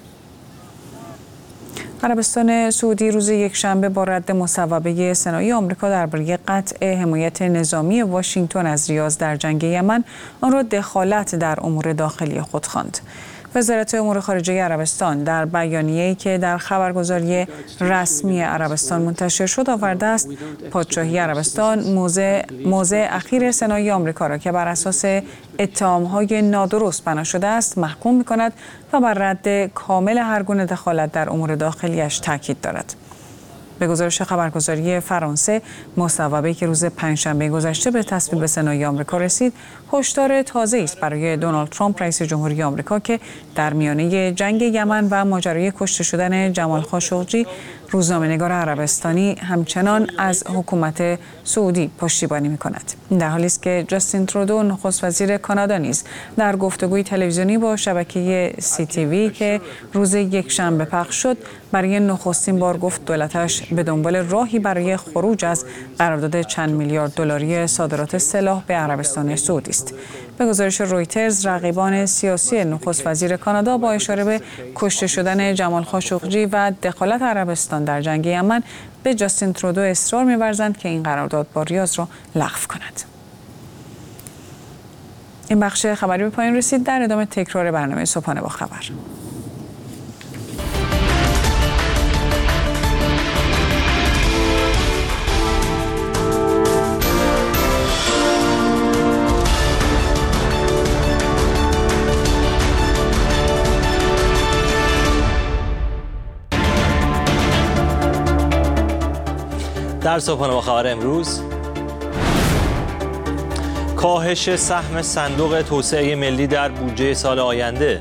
عربستان سعودی روز یکشنبه با رد مصوبه سنای آمریکا درباره قطع حمایت نظامی واشنگتن از ریاض در جنگ یمن آن را دخالت در امور داخلی خود خواند. وزارت امور خارجه عربستان در بیانیه‌ای که در خبرگزاری رسمی عربستان منتشر شد آورده است پادشاهی عربستان موضع اخیر سنای آمریکا را که بر اساس اتهام‌های نادرست بنا شده است محکوم می‌کند و بر رد کامل هر گونه دخالت در امور داخلیش تاکید دارد. به گزارش خبرگزاری فرانسه، مصوبه‌ای که روز پنجشنبه گذشته به تصویب سنای آمریکا رسید، هشدار تازه‌ای است برای دونالد ترامپ رئیس جمهوری آمریکا که در میانه جنگ یمن و ماجرای کشته شدن جمال خاشقجی، روزنامه‌نگار عربستانی همچنان از حکومت سعودی پشتیبانی می‌کند. در حالی است که جاستین ترودو نخست وزیر کانادا نیز در گفتگوی تلویزیونی با شبکه CTV که روز یکشنبه پخش شد برای نخستین بار گفت دولتش به دنبال راهی برای خروج از قرارداد چند میلیارد دلاری صادرات سلاح به عربستان سعودی است. به گزارش رویترز رقیبان سیاسی نخست وزیر کانادا با اشاره به کشته شدن جمال خاشقجی و دخالت عربستان در جنگ یمن به جاستین ترودو اصرار می‌ورزند که این قرارداد با ریاض را لغو کند. این بخش خبری به پایان رسید. در ادامه تکرار برنامه صبحانه با خبر. در صبحانه با خبر امروز، کاهش سهم صندوق توسعه ملی در بودجه سال آینده،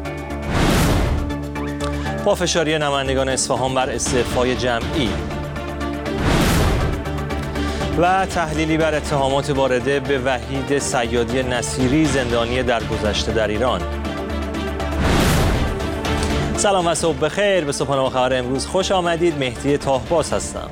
پافشاری نمایندگان اصفهان بر استعفای جمعی، و تحلیلی بر اتهامات وارده به وحید صیادی نصیری زندانی درگذشته در ایران. سلام و صبح بخیر. به صبحانه خبر امروز خوش آمدید. مهدی تاهباز هستم.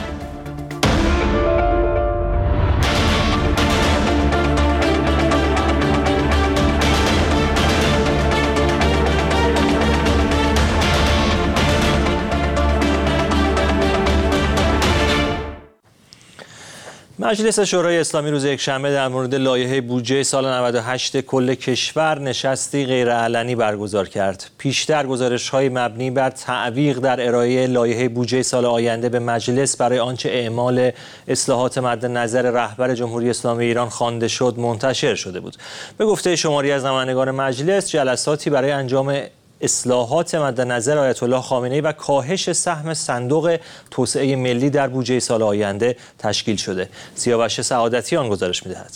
مجلس شورای اسلامی روز یکشنبه در مورد لایحه بودجه سال 98 کل کشور نشستی غیرعلنی برگزار کرد. پیشتر گزارش‌های مبنی بر تعویق در ارائه لایحه بودجه سال آینده به مجلس برای آنچه اعمال اصلاحات مد نظر رهبر جمهوری اسلامی ایران خوانده شد منتشر شده بود. به گفته شماری از نمایندگان مجلس، جلساتی برای انجام اصلاحات مد نظر آیت الله خامنه‌ای و کاهش سهم صندوق توسعه ملی در بودجه سال آینده تشکیل شده. سیاوش سعادتیان گزارش می‌دهد.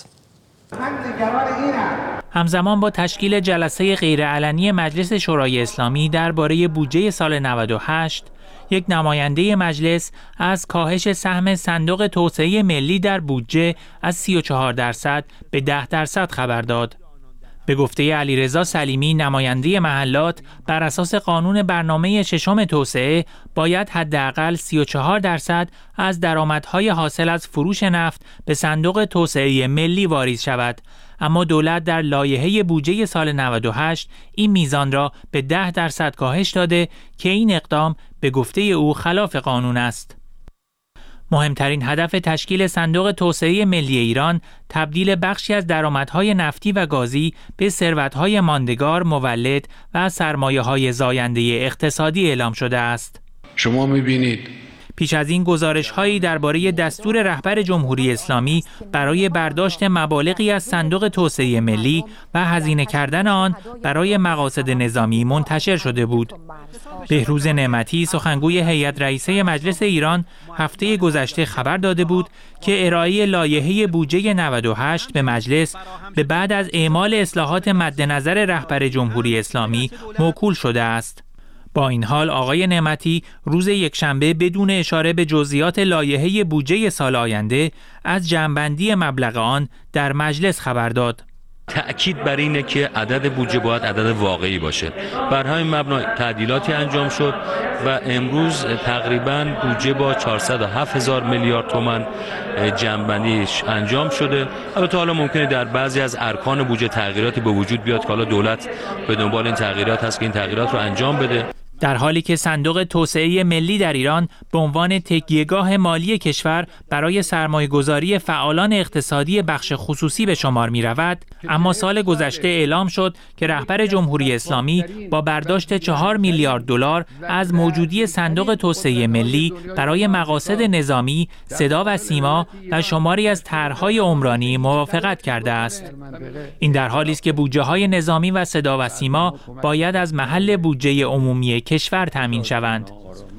همزمان با تشکیل جلسه غیرعلنی مجلس شورای اسلامی درباره بودجه سال 98، یک نماینده مجلس از کاهش سهم صندوق توسعه ملی در بودجه از 34% به 10% خبر داد. به گفته علیرضا سلیمی، نماینده محلات، بر اساس قانون برنامه ششم توسعه باید حداقل 34% از درآمدهای حاصل از فروش نفت به صندوق توسعه ملی واریز شود، اما دولت در لایحه بودجه سال 98 این میزان را به 10% کاهش داده که این اقدام به گفته او خلاف قانون است. مهمترین هدف تشکیل صندوق توسعه ملی ایران تبدیل بخشی از درآمدهای نفتی و گازی به ثروت‌های ماندگار، مولد و سرمایه‌های زاینده اقتصادی اعلام شده است. شما می‌بینید پیش از این گزارش‌هایی درباره دستور رهبر جمهوری اسلامی برای برداشت مبالغی از صندوق توسعه ملی و هزینه کردن آن برای مقاصد نظامی منتشر شده بود. بهروز نعمتی، سخنگوی هیئت رئیسه مجلس ایران، هفته گذشته خبر داده بود که ارائه لایحه بودجه 98 به مجلس به بعد از اعمال اصلاحات مد نظر رهبر جمهوری اسلامی موکول شده است. با این حال آقای نعمتی روز یکشنبه بدون اشاره به جزئیات لایحه بودجه سال آینده از جمع‌بندی مبلغ آن در مجلس خبر داد. تأکید بر اینه که عدد بودجه باید عدد واقعی باشه. بر همین مبنا تعدیلاتی انجام شد و امروز تقریباً بودجه با 407,000 میلیارد تومان جمع‌بندیش انجام شده. البته حالا ممکنه در بعضی از ارکان بودجه تغییراتی به وجود بیاد که حالا دولت به دنبال این تغییرات هست که این تغییرات رو انجام بده. در حالی که صندوق توسعه ملی در ایران به عنوان تکیهگاه مالی کشور برای سرمایه‌گذاری فعالان اقتصادی بخش خصوصی به شمار می رود، اما سال گذشته اعلام شد که رهبر جمهوری اسلامی با برداشت 4 میلیارد دلار از موجودی صندوق توسعه ملی برای مقاصد نظامی، صدا و سیما و شماری از طرح‌های عمرانی موافقت کرده است. این در حالی است که بودجه‌های نظامی و صدا و سیما باید از محل بودجه عمومی کشور تامین شوند.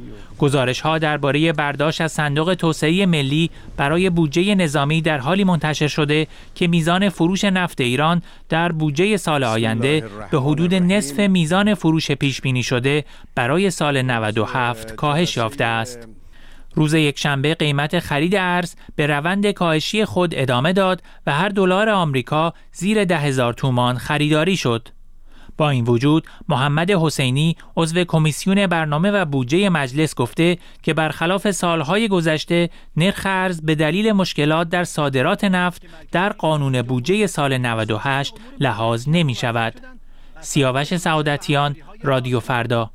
گزارش‌ها درباره برداشت از صندوق توسعه ملی برای بودجه نظامی در حالی منتشر شده که میزان فروش نفت ایران در بودجه سال آینده به حدود نصف میزان فروش پیش بینی شده برای سال 97 کاهش یافته است. روز یکشنبه قیمت خرید ارز به روند کاهشی خود ادامه داد و هر دلار آمریکا زیر 10,000 تومان خریداری شد. با این وجود محمد حسینی عضو کمیسیون برنامه و بودجه مجلس گفته که برخلاف سالهای گذشته نرخ ارز به دلیل مشکلات در صادرات نفت در قانون بودجه سال 98 لحاظ نمی شود. سیاوش سعادتیان، رادیو فردا.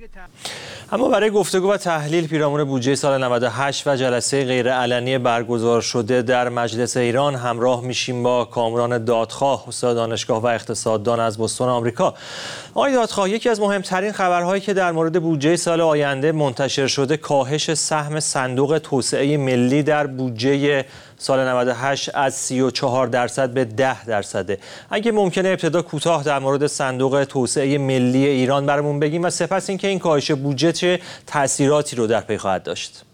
اما برای گفتگو و تحلیل پیرامون بودجه سال 98 و جلسه غیرعلنی برگزار شده در مجلس ایران همراه میشیم با کامران دادخواه، استاد دانشگاه و اقتصاددان از بوستون آمریکا. آقای دادخواه، یکی از مهمترین خبرهایی که در مورد بودجه سال آینده منتشر شده کاهش سهم صندوق توسعه ملی در بودجه سال 98 از 34% به 10%. اگه ممکنه ابتدا کوتاه در مورد صندوق توسعه ملی ایران برامون بگیم و سپس اینکه این کاهش بودجه چه تأثیراتی رو در پی خواهد داشت.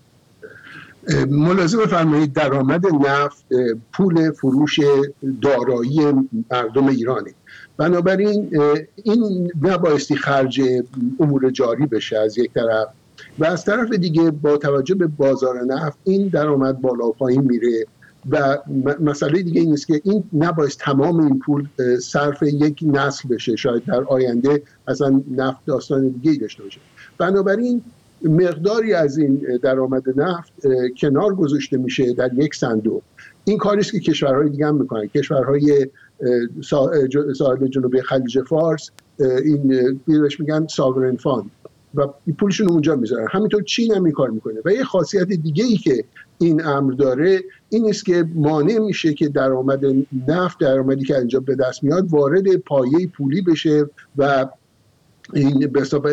ملاحظه بفرمایید درآمد نفت پول فروش دارایی مردم ایرانه. بنابراین این نبایستی خرج امور جاری بشه از یک طرف. و از طرف دیگه با توجه به بازار نفت این درآمد بالا پایین میره و مسئله دیگه این است که این نباید تمام این پول صرف یک نسل بشه، شاید در آینده اصلا نفت داستان دیگه‌ای داشته باشه. بنابراین مقداری از این درآمد نفت کنار گذاشته میشه در یک صندوق. این کاری است که کشورهای دیگه هم میکنن. کشورهای ساحل جنوبی خلیج فارس این بهش میگن ساورن فاند و پولشون اونجا میذارن. همینطور چین هم این کار میکنه و یه خاصیت دیگه ای که این امر داره این است که مانع میشه که درآمد نفت، درآمدی که اینجا به دست میاد، وارد پایه پولی بشه و این به حساب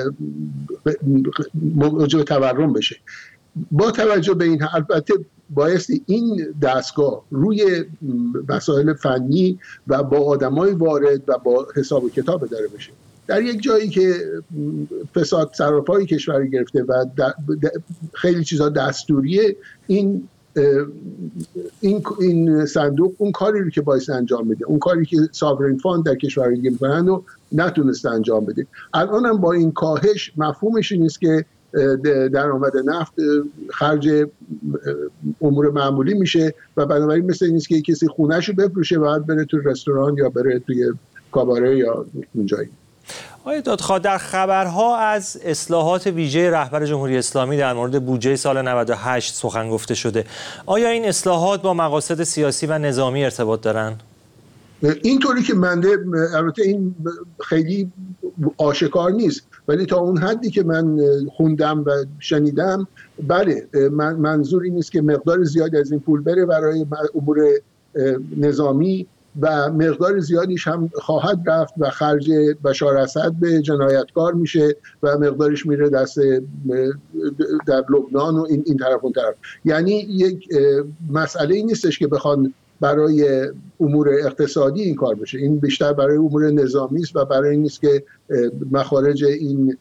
موجب تورم بشه. با توجه به این البته بایستی این دستگاه روی مسائل فنی و با آدمای وارد و با حساب و کتاب اداره بشه. در یک جایی که فساد سراپای کشور گرفته و خیلی چیزا دستوریه، این صندوق اون کاری رو که باید انجام بده، اون کاری که ساورین فاند در کشورهای دیگه میکنن و نتونسته انجام بده. الان هم با این کاهش مفهومش این است که درآمد نفت خرج امور معمولی میشه و بنابراین مثل این است که کسی خونه‌شو بفروشه و بعد بره تو رستوران یا بره توی کاباره یا اونجایی. آقای دادخواه، در خبرها از اصلاحات ویژه رهبر جمهوری اسلامی در مورد بودجه سال 98 سخن گفته شده. آیا این اصلاحات با مقاصد سیاسی و نظامی ارتباط دارن؟ اینطوری که البته این خیلی آشکار نیست، ولی تا اون حدی که من خوندم و شنیدم بله، منظور این است که مقدار زیادی از این پول بره برای امور نظامی و مقدار زیادیش هم خواهد رفت و خرج بشار اسد به جنایتکار میشه و مقدارش میره دست در لبنان و این طرف اون طرف. یعنی یک مسئله این نیستش که بخوان برای امور اقتصادی این کار بشه، این بیشتر برای امور نظامی است و برای این نیست که مخارج این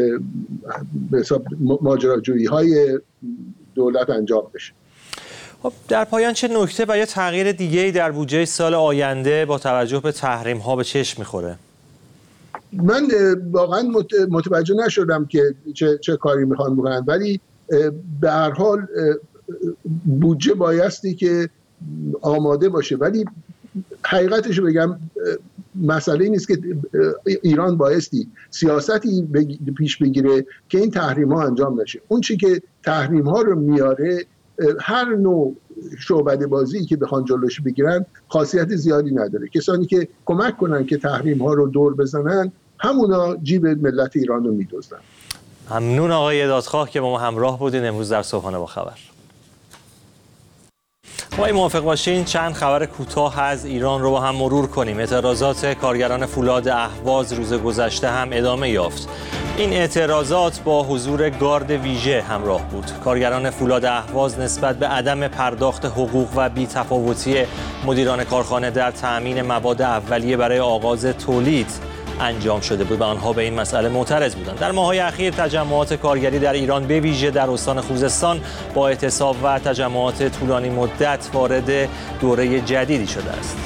ماجراجویی های دولت انجام بشه. در پایان چه نکته و یا تغییر دیگه‌ای در بودجه سال آینده با توجه به تحریم ها به چشم میخوره؟ من واقعا متوجه نشدم که چه کاری میخوان بکنن، ولی به هر حال بودجه بایستی که آماده باشه. ولی حقیقتش بگم مسئله نیست که ایران بایستی سیاستی پیش بگیره که این تحریم ها انجام نشه. اون چی که تحریم ها رو میاره، هر نوع شعبده بازی که بخوان جلوش بگیرن خاصیت زیادی نداره. کسانی که کمک کنن که تحریم ها رو دور بزنن همونا جیب ملت ایران رو میدزدن. ممنون آقای دادخواه که با ما همراه بودین امروز در صبحانه با خبر. ما موافق باشین چند خبر کوتاه از ایران رو با هم مرور کنیم. اعتراضات کارگران فولاد اهواز روز گذشته هم ادامه یافت. این اعتراضات با حضور گارد ویژه همراه بود. کارگران فولاد اهواز نسبت به عدم پرداخت حقوق و بی‌تفاوتی مدیران کارخانه در تأمین مواد اولیه برای آغاز تولید انجام شده بود و آنها به این مسئله معترض بودند. در ماه‌های اخیر تجمعات کارگری در ایران به ویژه در استان خوزستان با اعتصاب و تجمعات طولانی مدت وارد دوره جدیدی شده است.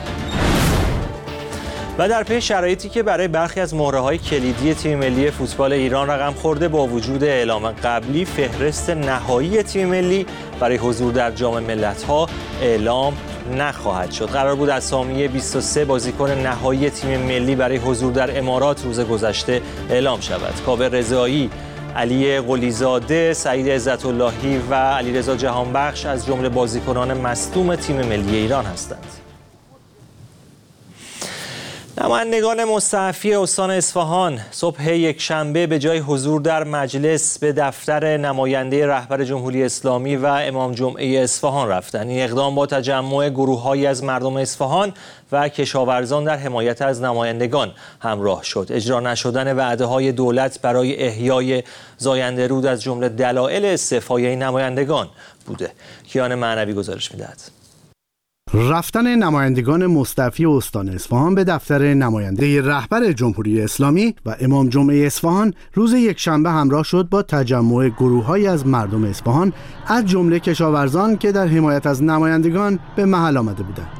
و در پی شرایطی که برای برخی از مهره‌های کلیدی تیم ملی فوتبال ایران رقم خورده، با وجود اعلام قبلی فهرست نهایی تیم ملی برای حضور در جام ملت‌ها اعلام نخواهد شد. قرار بود اسامی 23 بازیکن نهایی تیم ملی برای حضور در امارات روز گذشته اعلام شود. کاوه رضایی، علی قلیزاده، سعید عزت‌اللهی و علیرضا جهانبخش از جمله بازیکنان مصدوم تیم ملی ایران هستند. نمایندگان مستعفی استان اصفهان صبح یکشنبه به جای حضور در مجلس به دفتر نماینده رهبر جمهوری اسلامی و امام جمعه اصفهان رفتند. این اقدام با تجمع گروه‌هایی از مردم اصفهان و کشاورزان در حمایت از نمایندگان همراه شد. اجرا نشدن وعده‌های دولت برای احیای زاینده رود از جمله دلایل استعفای این نمایندگان بوده. کیان معنوی گزارش می‌دهد. رفتن نمایندگان مستعفی استان اصفهان به دفتر نماینده رهبر جمهوری اسلامی و امام جمعه اصفهان روز یکشنبه همراه شد با تجمع گروه‌هایی از مردم اصفهان از جمله کشاورزان که در حمایت از نمایندگان به محل آمده بودند.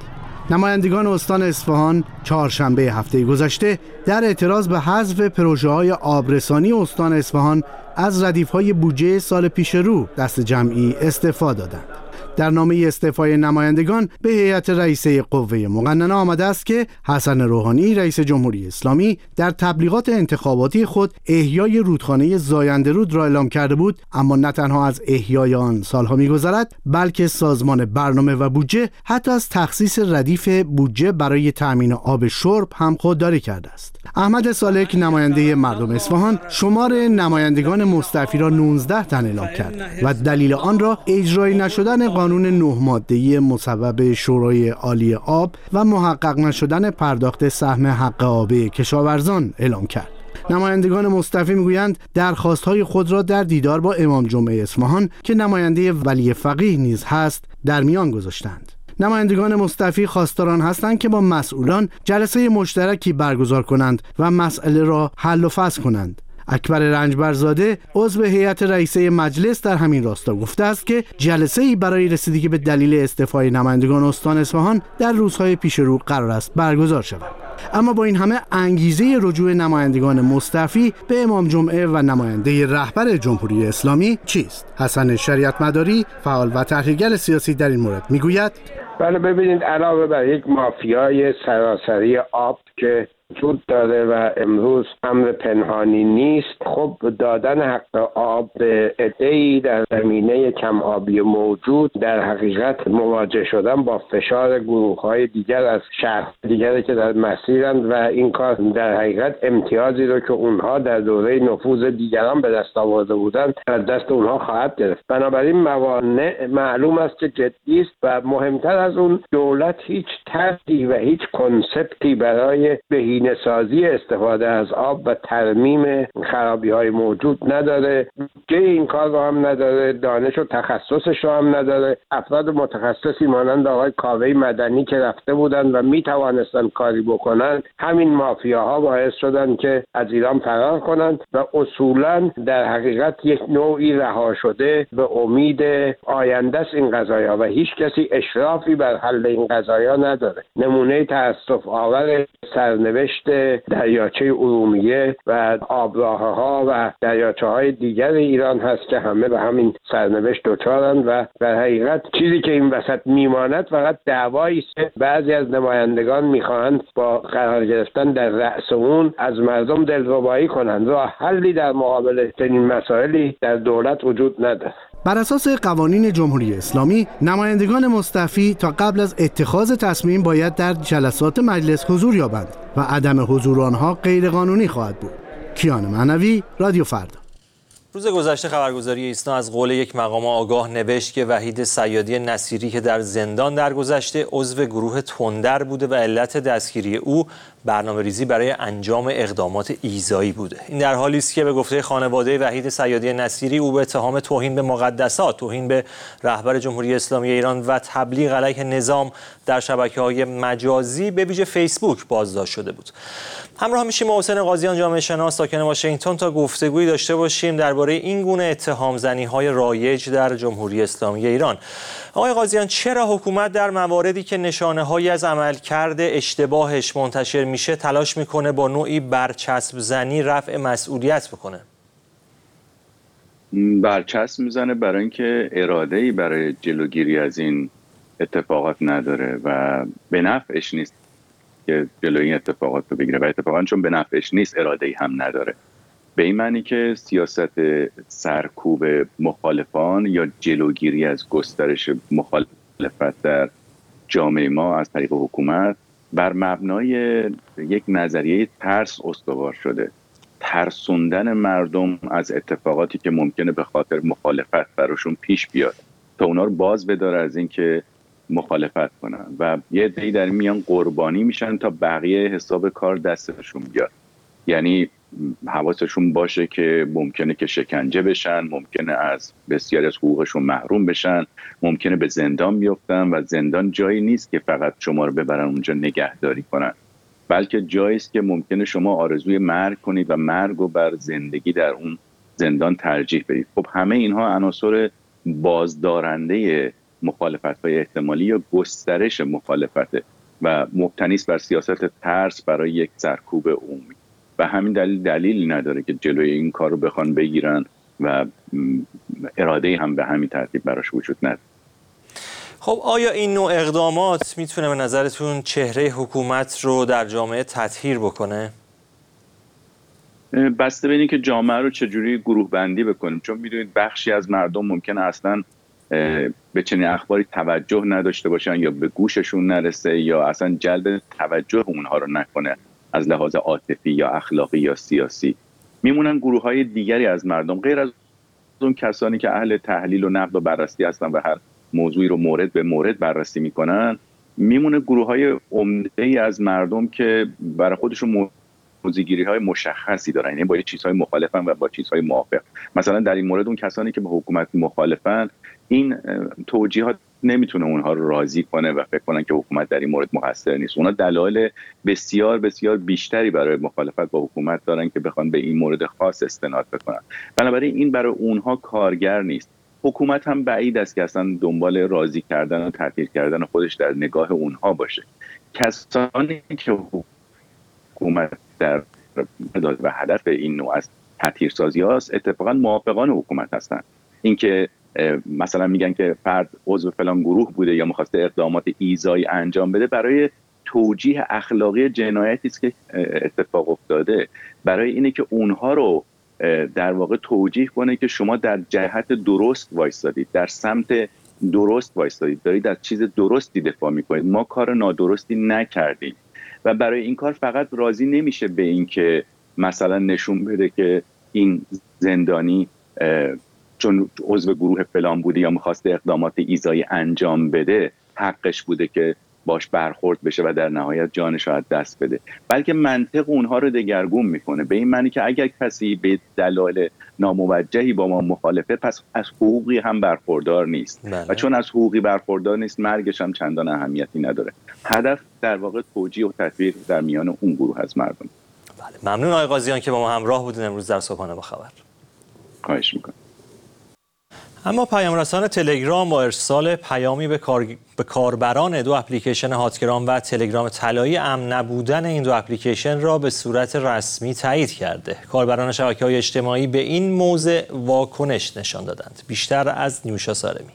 نمایندگان استان اصفهان چهارشنبه هفته گذشته در اعتراض به حذف پروژه‌های آبرسانی استان اصفهان از ردیف‌های بودجه سال پیش رو دست جمعی استعفا دادند. در نامه استعفای نمایندگان به هیئت رئیسه قوه مقننه آمده است که حسن روحانی رئیس جمهوری اسلامی در تبلیغات انتخاباتی خود احیای رودخانه زاینده‌رود را اعلام کرده بود، اما نه تنها از احیای آن سالها می‌گذرد، بلکه سازمان برنامه و بودجه حتی از تخصیص ردیف بودجه برای تأمین آب شرب هم خودداری کرده است. احمد سالک نماینده مردم اصفهان شمار نمایندگان مستعفی را 19 تن اعلام کرد و دلیل آن را اجرایی نشدن قانون 9 ماده‌ای مصوب شورای عالی آب و محقق نشدن پرداخت سهم حق آبی کشاورزان اعلام کرد. نمایندگان مستعفی میگویند درخواست‌های خود را در دیدار با امام جمعه اصفهان که نماینده ولی فقیه نیز هست در میان گذاشتند. نمایندگان مستعفی خواستاران هستند که با مسئولان جلسه مشترکی برگزار کنند و مسئله را حل و فصل کنند. اکبر رنجبرزاده عضو هیئت رئیسه مجلس در همین راستا گفته است که جلسه‌ای برای رسیدگی به دلیل استعفای نمایندگان استان اصفهان در روزهای پیش رو قرار است برگزار شود. اما با این همه انگیزه رجوع نمایندگان مستعفی به امام جمعه و نماینده رهبر جمهوری اسلامی چیست؟ حسن شریعت مداری فعال و تحلیلگر سیاسی در این مورد میگوید: بله، ببینید، علاوه بر یک مافیای سراسری آب که وجود داره و امروز امر پنهانی نیست، خب دادن حق آب به عده‌ای در زمینه کم آبی موجود در حقیقت مواجه شدن با فشار گروه‌های دیگر از شهر دیگری که در مسیرند و این کار در حقیقت امتیازی رو که اونها در دوره نفوذ دیگران به دست آورده بودند از دست اونها خواهد گرفت. بنابراین موانع معلوم است که جدی است و مهمتر از اون دولت هیچ طرحی و هیچ کنسپتی برای بهینه‌سازی استفاده از آب و ترمیم خرابی‌های موجود نداره. جای این کار رو هم نداره، دانش و تخصصش رو هم نداره. افراد متخصصی مانند آقای کاوه مدنی که رفته بودن و میتوانستن کاری بکنن، همین مافیاها باعث شدن که از ایران فرار کنند و اصولا در حقیقت یک نوعی رها شده به امید آینده است این قضایا و هیچ کسی اشرافی بر حل این قضایا نداره. نمونه تأسف آور سرنوشت دریاچه ارومیه و آبراه‌ها و دریاچه‌های دیگر ایران هست که همه به همین سرنوشت دچارند و در حقیقت چیزی که این وسط میماند فقط دعوایی است که بعضی از نمایندگان میخواهند با قرار گرفتن در رأس اون از مردم دلربایی کنند. راه حلی در مقابل چنین مسائلی در دولت وجود ندارد. بر اساس قوانین جمهوری اسلامی نمایندگان مستعفی تا قبل از اتخاذ تصمیم باید در جلسات مجلس حضور یابند و عدم حضور آنها غیرقانونی خواهد بود. کیان معنوی، رادیو فردا. روز گذشته خبرگزاری ایسنا از قول یک مقام آگاه نوشت که وحید صیادی نصیری که در زندان درگذشته عضو گروه تندر بوده و علت دستگیری او برنامه‌ریزی برای انجام اقدامات ایذایی بوده. این در حالی است که به گفته خانواده وحید صیادی نصیری او به اتهام توهین به مقدسات، توهین به رهبر جمهوری اسلامی ایران و تبلیغ علیه نظام در شبکه‌های مجازی به ویژه فیسبوک بازداشت شده بود. همراه میشیم با حسین قاضیان جامعه شناس ساکن واشنگتن تا گفتگویی داشته باشیم درباره این گونه اتهام زنی‌های رایج در جمهوری اسلامی ایران. آقای قاضیان، چرا حکومت در مواردی که نشانه‌هایی از عملکرد اشتباهش منتشر میشه تلاش میکنه با نوعی برچسب زنی رفع مسئولیت بکنه؟ برچسب میزنه برای اینکه اراده‌ای برای جلوگیری از این اتفاقات نداره و به نفعش نیست که جلوی این اتفاقات رو بگیره و اتفاقا چون به نفعش نیست اراده‌ای هم نداره. به این معنی که سیاست سرکوب مخالفان یا جلوگیری از گسترش مخالفت در جامعه ما از طریق حکومت بر مبنای یک نظریه ترس استوار شده. ترسوندن مردم از اتفاقاتی که ممکنه به خاطر مخالفت براشون پیش بیاد تا اونا رو باز بداره از این که مخالفت کنن و یه عده‌ای در میان قربانی میشن تا بقیه حساب کار دستشون بیاد. یعنی حواسشون باشه که ممکنه که شکنجه بشن، ممکنه از بسیاری از حقوقشون محروم بشن، ممکنه به زندان بیفتن و زندان جایی نیست که فقط شما رو ببرن اونجا نگهداری کنن، بلکه جایی است که ممکنه شما آرزوی مرگ کنید و مرگ رو بر زندگی در اون زندان ترجیح بدید. خب همه اینها عناصر بازدارنده مخالفت‌های احتمالی یا گسترش مخالفته و مبتنی است بر سیاست ترس برای یک سرکوب عمومی و همین دلیلی نداره که جلوی این کار رو بخوان بگیرن و اراده هم به همین ترتیب براش وجود نداره. خب آیا این نوع اقدامات میتونه به نظرتون چهره حکومت رو در جامعه تطهیر بکنه؟ بسته به اینه که جامعه رو چجوری گروه بندی بکنیم، چون میدونید بخشی از مردم ممکنه اصلا به چنین اخباری توجه نداشته باشن یا به گوششون نرسه یا اصلا جلب توجه اونها رو نکنه از لحاظ عاطفی یا اخلاقی یا سیاسی. میمونن گروه‌های دیگری از مردم غیر از اون کسانی که اهل تحلیل و نقد و بررسی هستن و هر موضوعی رو مورد به مورد بررسی میکنن. میمونه گروه‌های عمده‌ای از مردم که برای خودشون موضوع‌گیری‌های مشخصی دارن، یعنی با چیزهای مخالفن و با چیزهای موافق. مثلا در این مورد اون کسانی که با حکومت مخالفن، این توجیهات نمیتونه اونها رو راضی کنه و فکر کنن که حکومت در این مورد مقصر نیست. اونا دلایل بسیار بسیار بیشتری برای مخالفت با حکومت دارن که بخوان به این مورد خاص استناد بکنن. بنابراین این برای اونها کارگر نیست. حکومت هم بعید است که اصلا دنبال راضی کردن و تطهیر کردن خودش در نگاه اونها باشه. کسانی که حکومت در داد و هدف این نوع از تطهیرسازی هاست اتفاقا موافقان حکومت هستند. اینکه مثلا میگن که فرد عضو فلان گروه بوده یا می‌خواسته اقدامات ایذایی انجام بده، برای توجیه اخلاقی جنایتی است که اتفاق افتاده، برای اینه که اونها رو در واقع توجیه کنه که شما در جهت درست وایستادید، در سمت درست وایستادید، دارید از چیز درستی دفاع میکنید، ما کار نادرستی نکردیم. و برای این کار فقط راضی نمیشه به این که مثلا نشون بده که این زندانی چون عضو گروه فلان بوده یا میخواسته اقدامات ایذایی انجام بده حقش بوده که باش برخورد بشه و در نهایت جانش رو از دست بده، بلکه منطق اونها رو دگرگون میکنه، به این معنی که اگر کسی به دلایل ناموجهی با ما مخالفه پس از حقوقی هم برخوردار نیست. بله. و چون از حقوقی برخوردار نیست مرگش هم چندان اهمیتی نداره. هدف در واقع توجیه و تطبیق در میان اون گروه از مردم. بله. ممنون آقای قاضیان که با ما همراه بودین امروز در صبحانه با خبر. خواهش میکنم. اما پیام‌رسان تلگرام با ارسال پیامی به کاربران دو اپلیکیشن هاتگرام و تلگرام طلایی امن نبودن این دو اپلیکیشن را به صورت رسمی تایید کرده. کاربران شبکه‌های اجتماعی به این موضوع واکنش نشان دادند. بیشتر از نیوشا سارمی.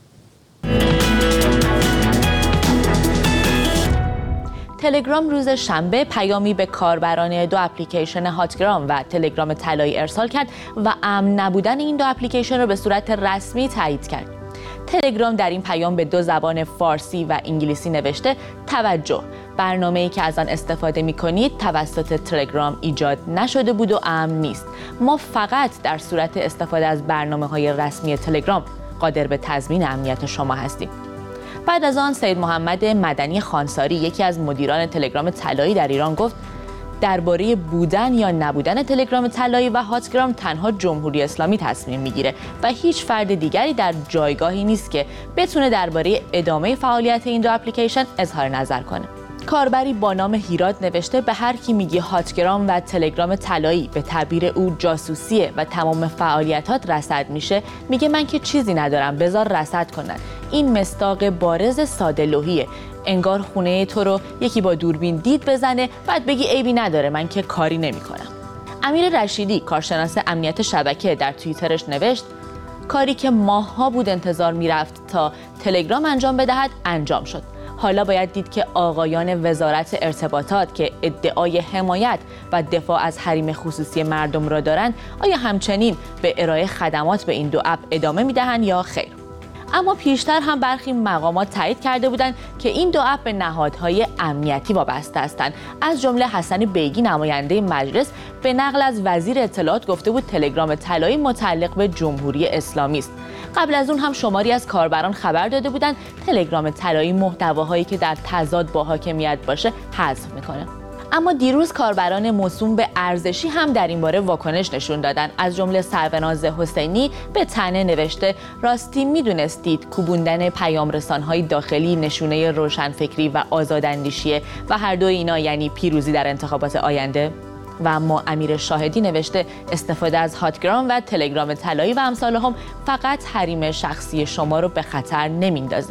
تلگرام روز شنبه پیامی به کاربران دو اپلیکیشن هاتگرام و تلگرام طلایی ارسال کرد و امن نبودن این دو اپلیکیشن را به صورت رسمی تایید کرد. تلگرام در این پیام به دو زبان فارسی و انگلیسی نوشته: توجه، برنامه‌ای که از آن استفاده می‌کنید توسط تلگرام ایجاد نشده بود و امن نیست. ما فقط در صورت استفاده از برنامه‌های رسمی تلگرام قادر به تضمین امنیت شما هستیم. بعد از آن سید محمد مدنی خانساری، یکی از مدیران تلگرام طلایی در ایران، گفت درباره بودن یا نبودن تلگرام طلایی و هاتگرام تنها جمهوری اسلامی تصمیم میگیره و هیچ فرد دیگری در جایگاهی نیست که بتونه درباره ادامه فعالیت این دو اپلیکیشن اظهار نظر کنه. کاربری با نام هیراد نوشته: به هر کی میگی هاتگرام و تلگرام طلایی به تعبیر او جاسوسیه و تمام فعالیتات رصد میشه، میگه من که چیزی ندارم، بذار رصد کنن. این مصداق بارز ساده لوحیه. انگار خونه تو رو یکی با دوربین دید بزنه بعد بگی عیبی نداره، من که کاری نمیکنم. امیر رشیدی، کارشناس امنیت شبکه، در توییترش نوشت: کاری که ماه‌ها بود انتظار میرفت تا تلگرام انجام بدهد انجام شد. حالا باید دید که آقایان وزارت ارتباطات که ادعای حمایت و دفاع از حریم خصوصی مردم را دارند، آیا همچنین به ارائه خدمات به این دو اپ ادامه میدهند یا خیر. اما پیشتر هم برخی مقامات تایید کرده بودند که این دو اپ به نهادهای امنیتی وابسته هستند. از جمله حسن بیگی، نماینده مجلس، به نقل از وزیر اطلاعات گفته بود تلگرام طلایی متعلق به جمهوری اسلامی است. قبل از اون هم شماری از کاربران خبر داده بودند تلگرام طلایی محتواهایی که در تضاد با حاکمیت باشه حذف میکنه. اما دیروز کاربران موسوم به ارزشی هم در این باره واکنش نشون دادن. از جمله سروناز حسینی به تنه نوشته: راستی میدونستید کوبوندن پیام‌رسان‌های داخلی نشونه روشنفکری و آزاداندیشیه و هر دو اینا یعنی پیروزی در انتخابات آینده؟ و اما امیر شاهدی نوشته: استفاده از هاتگرام و تلگرام طلایی و امثال هم فقط حریم شخصی شما رو به خطر نمیندازه،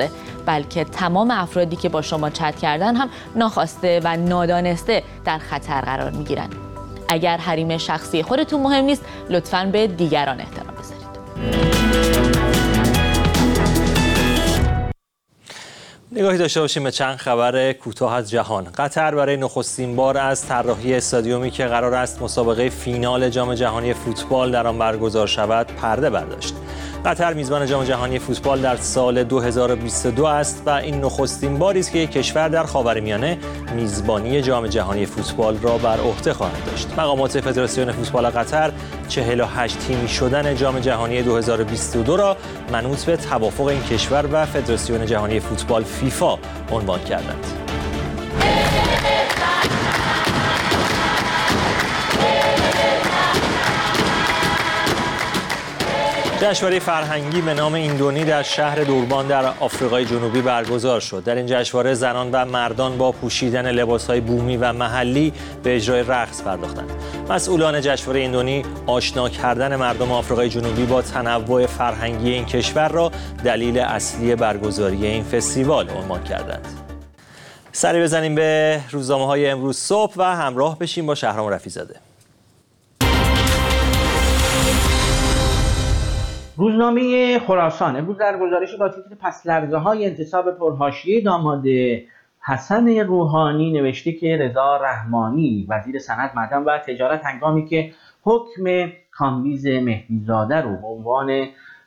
بلکه تمام افرادی که با شما چت کردن هم ناخواسته و نادانسته در خطر قرار میگیرن. اگر حریم شخصی خودتون مهم نیست، لطفاً به دیگران احترام بذارید. نگاهی داشته باشیم به چند خبر کوتاه از جهان. قطر برای نخستین بار از طراحی استادیومی که قرار است مسابقه فینال جام جهانی فوتبال در آن برگزار شود پرده برداشت. قطر میزبان جام جهانی فوتبال در سال 2022 است و این نخستین باری است که یک کشور در خاورمیانه میزبانی جام جهانی فوتبال را بر عهده خواهد داشت. مقامات فدراسیون فوتبال قطر 48 تیمی شدن جام جهانی 2022 را منوط به توافق این کشور و فدراسیون جهانی فوتبال فیفا عنوان کردند. جشنواره فرهنگی به نام ایندونی در شهر دوربان در آفریقای جنوبی برگزار شد. در این جشنواره زنان و مردان با پوشیدن لباس‌های بومی و محلی به اجرای رقص پرداختند. مسئولان جشنواره ایندونی آشنا کردن مردم آفریقای جنوبی با تنوع فرهنگی این کشور را دلیل اصلی برگزاری این فستیوال عنوان کردند. سری بزنیم به روزنامه‌های امروز صبح و همراه بشیم با شهرام رفیع‌زاده. روزنامه خراسان امروز در گزارشی با تیتر پس لرزه‌های انتصاب پرحاشیه داماد حسن روحانی نوشته که رضا رحمانی وزیر صنعت، معدن و تجارت هنگامی که حکم کامبیز مهدیزاده رو به عنوان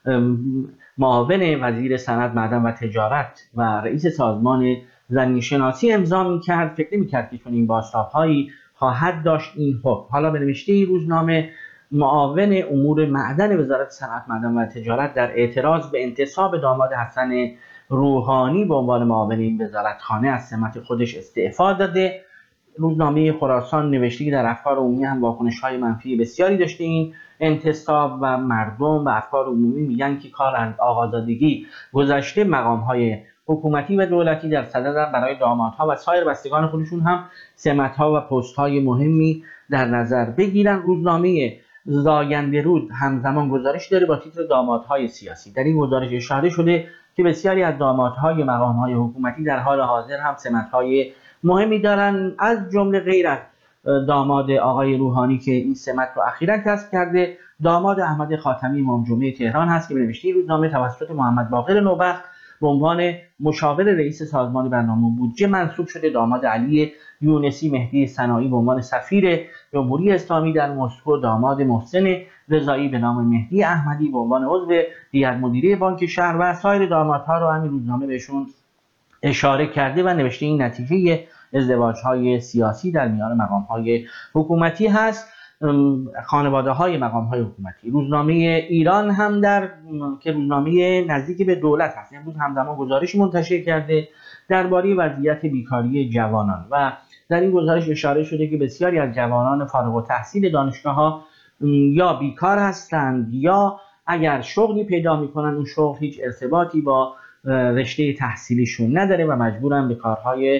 معاون وزیر صنعت، معدن و تجارت و رئیس سازمان زمین‌شناسی امضا می‌کرد، فکر نمی‌کرد که چنین بازتاب‌هایی خواهد داشت این حکم. حالا به نوشته روزنامه معاون امور معدن وزارت صنعت، معدن و تجارت در اعتراض به انتصاب داماد حسن روحانی به عنوان معاون این وزارتخانه از سمت خودش استعفا داده. روزنامه خراسان نوشته که در افکار عمومی هم واکنش‌های منفی بسیاری داشته این انتصاب و مردم و افکار عمومی میگن که کار از آقازادگی گذشته، مقام‌های حکومتی و دولتی در صددن برای دامادها و سایر بستگان خودشون هم سمت‌ها و پست‌های مهمی در نظر بگیرن. روزنامه زاینده رود همزمان گزارش داره با تیتر دامادهای سیاسی. در این گزارش اشاره شده که بسیاری از دامادهای مقام‌های حکومتی در حال حاضر هم سمت‌های مهمی دارن، از جمله غیر از داماد آقای روحانی که این سمت رو اخیراً کسب کرده، داماد احمد خاتمی امام جمعه تهران هست که به نوشته روزنامه توسط محمد باقر نوبخت به عنوان مشاور رئیس سازمان برنامه بودجه منصوب شده. داماد علی یونسی مهدی صناعی به عنوان سفیر جمهوری اسلامی در مسکو، داماد محسن رضایی به نام مهدی احمدی به عنوان عضو هیئت مدیره بانک شهر و سایر دامادها رو همین روزنامه بهشون اشاره کرده و نوشته این نتیجه ازدواج‌های سیاسی در میان مقام‌های حکومتی هست، خانواده‌های مقام‌های حکومتی. روزنامه ایران هم که روزنامه نزدیک به دولت هست، امروز همزمان گزارشی منتشر کرده درباره وضعیت بیکاری جوانان و در این گزارش اشاره شده که بسیاری از جوانان فارغ التحصیل دانشگاه‌ها یا بیکار هستند یا اگر شغلی پیدا می‌کنن اون شغل هیچ ارتباطی با رشته تحصیلیشون نداره و مجبورن به کارهای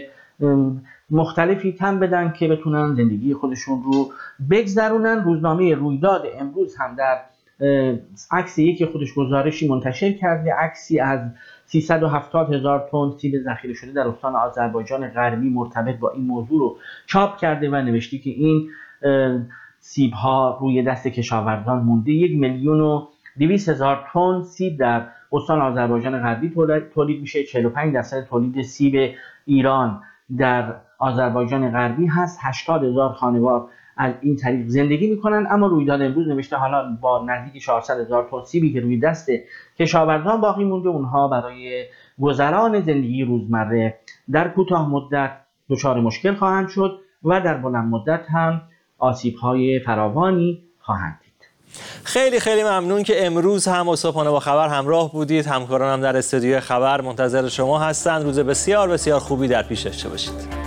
مختلفی تن بدن که بتونن زندگی خودشون رو بگذرونن. روزنامه رویداد امروز هم در عکس یکی خودش گزارشی منتشر کرده، عکسی از 370,000 تن سیب ذخیره شده در استان آذربایجان غربی مرتبط با این موضوع رو چاپ کرده و نوشته که این سیب ها روی دست کشاورزان مونده. 1,200,000 تن سیب در استان آذربایجان غربی تولید میشه. 45% تولید سیب ایران در آذربایجان غربی هست. 80,000 خانوار از این طریق زندگی میکنن. اما رویداد امروز نوشته حالا با نزدیک 400,000 تن سیبی که روی دست کشاورزان باقی مونده، اونها برای گذران زندگی روزمره در کوتاه مدت دچار مشکل خواهند شد و در بلند مدت هم آسیب‌های فراوانی خواهند دید. خیلی خیلی ممنون که امروز هم با صبحانه با خبر همراه بودید. همکارانم در استودیو خبر منتظر شما هستند. روز بسیار بسیار خوبی در پیش داشته باشید.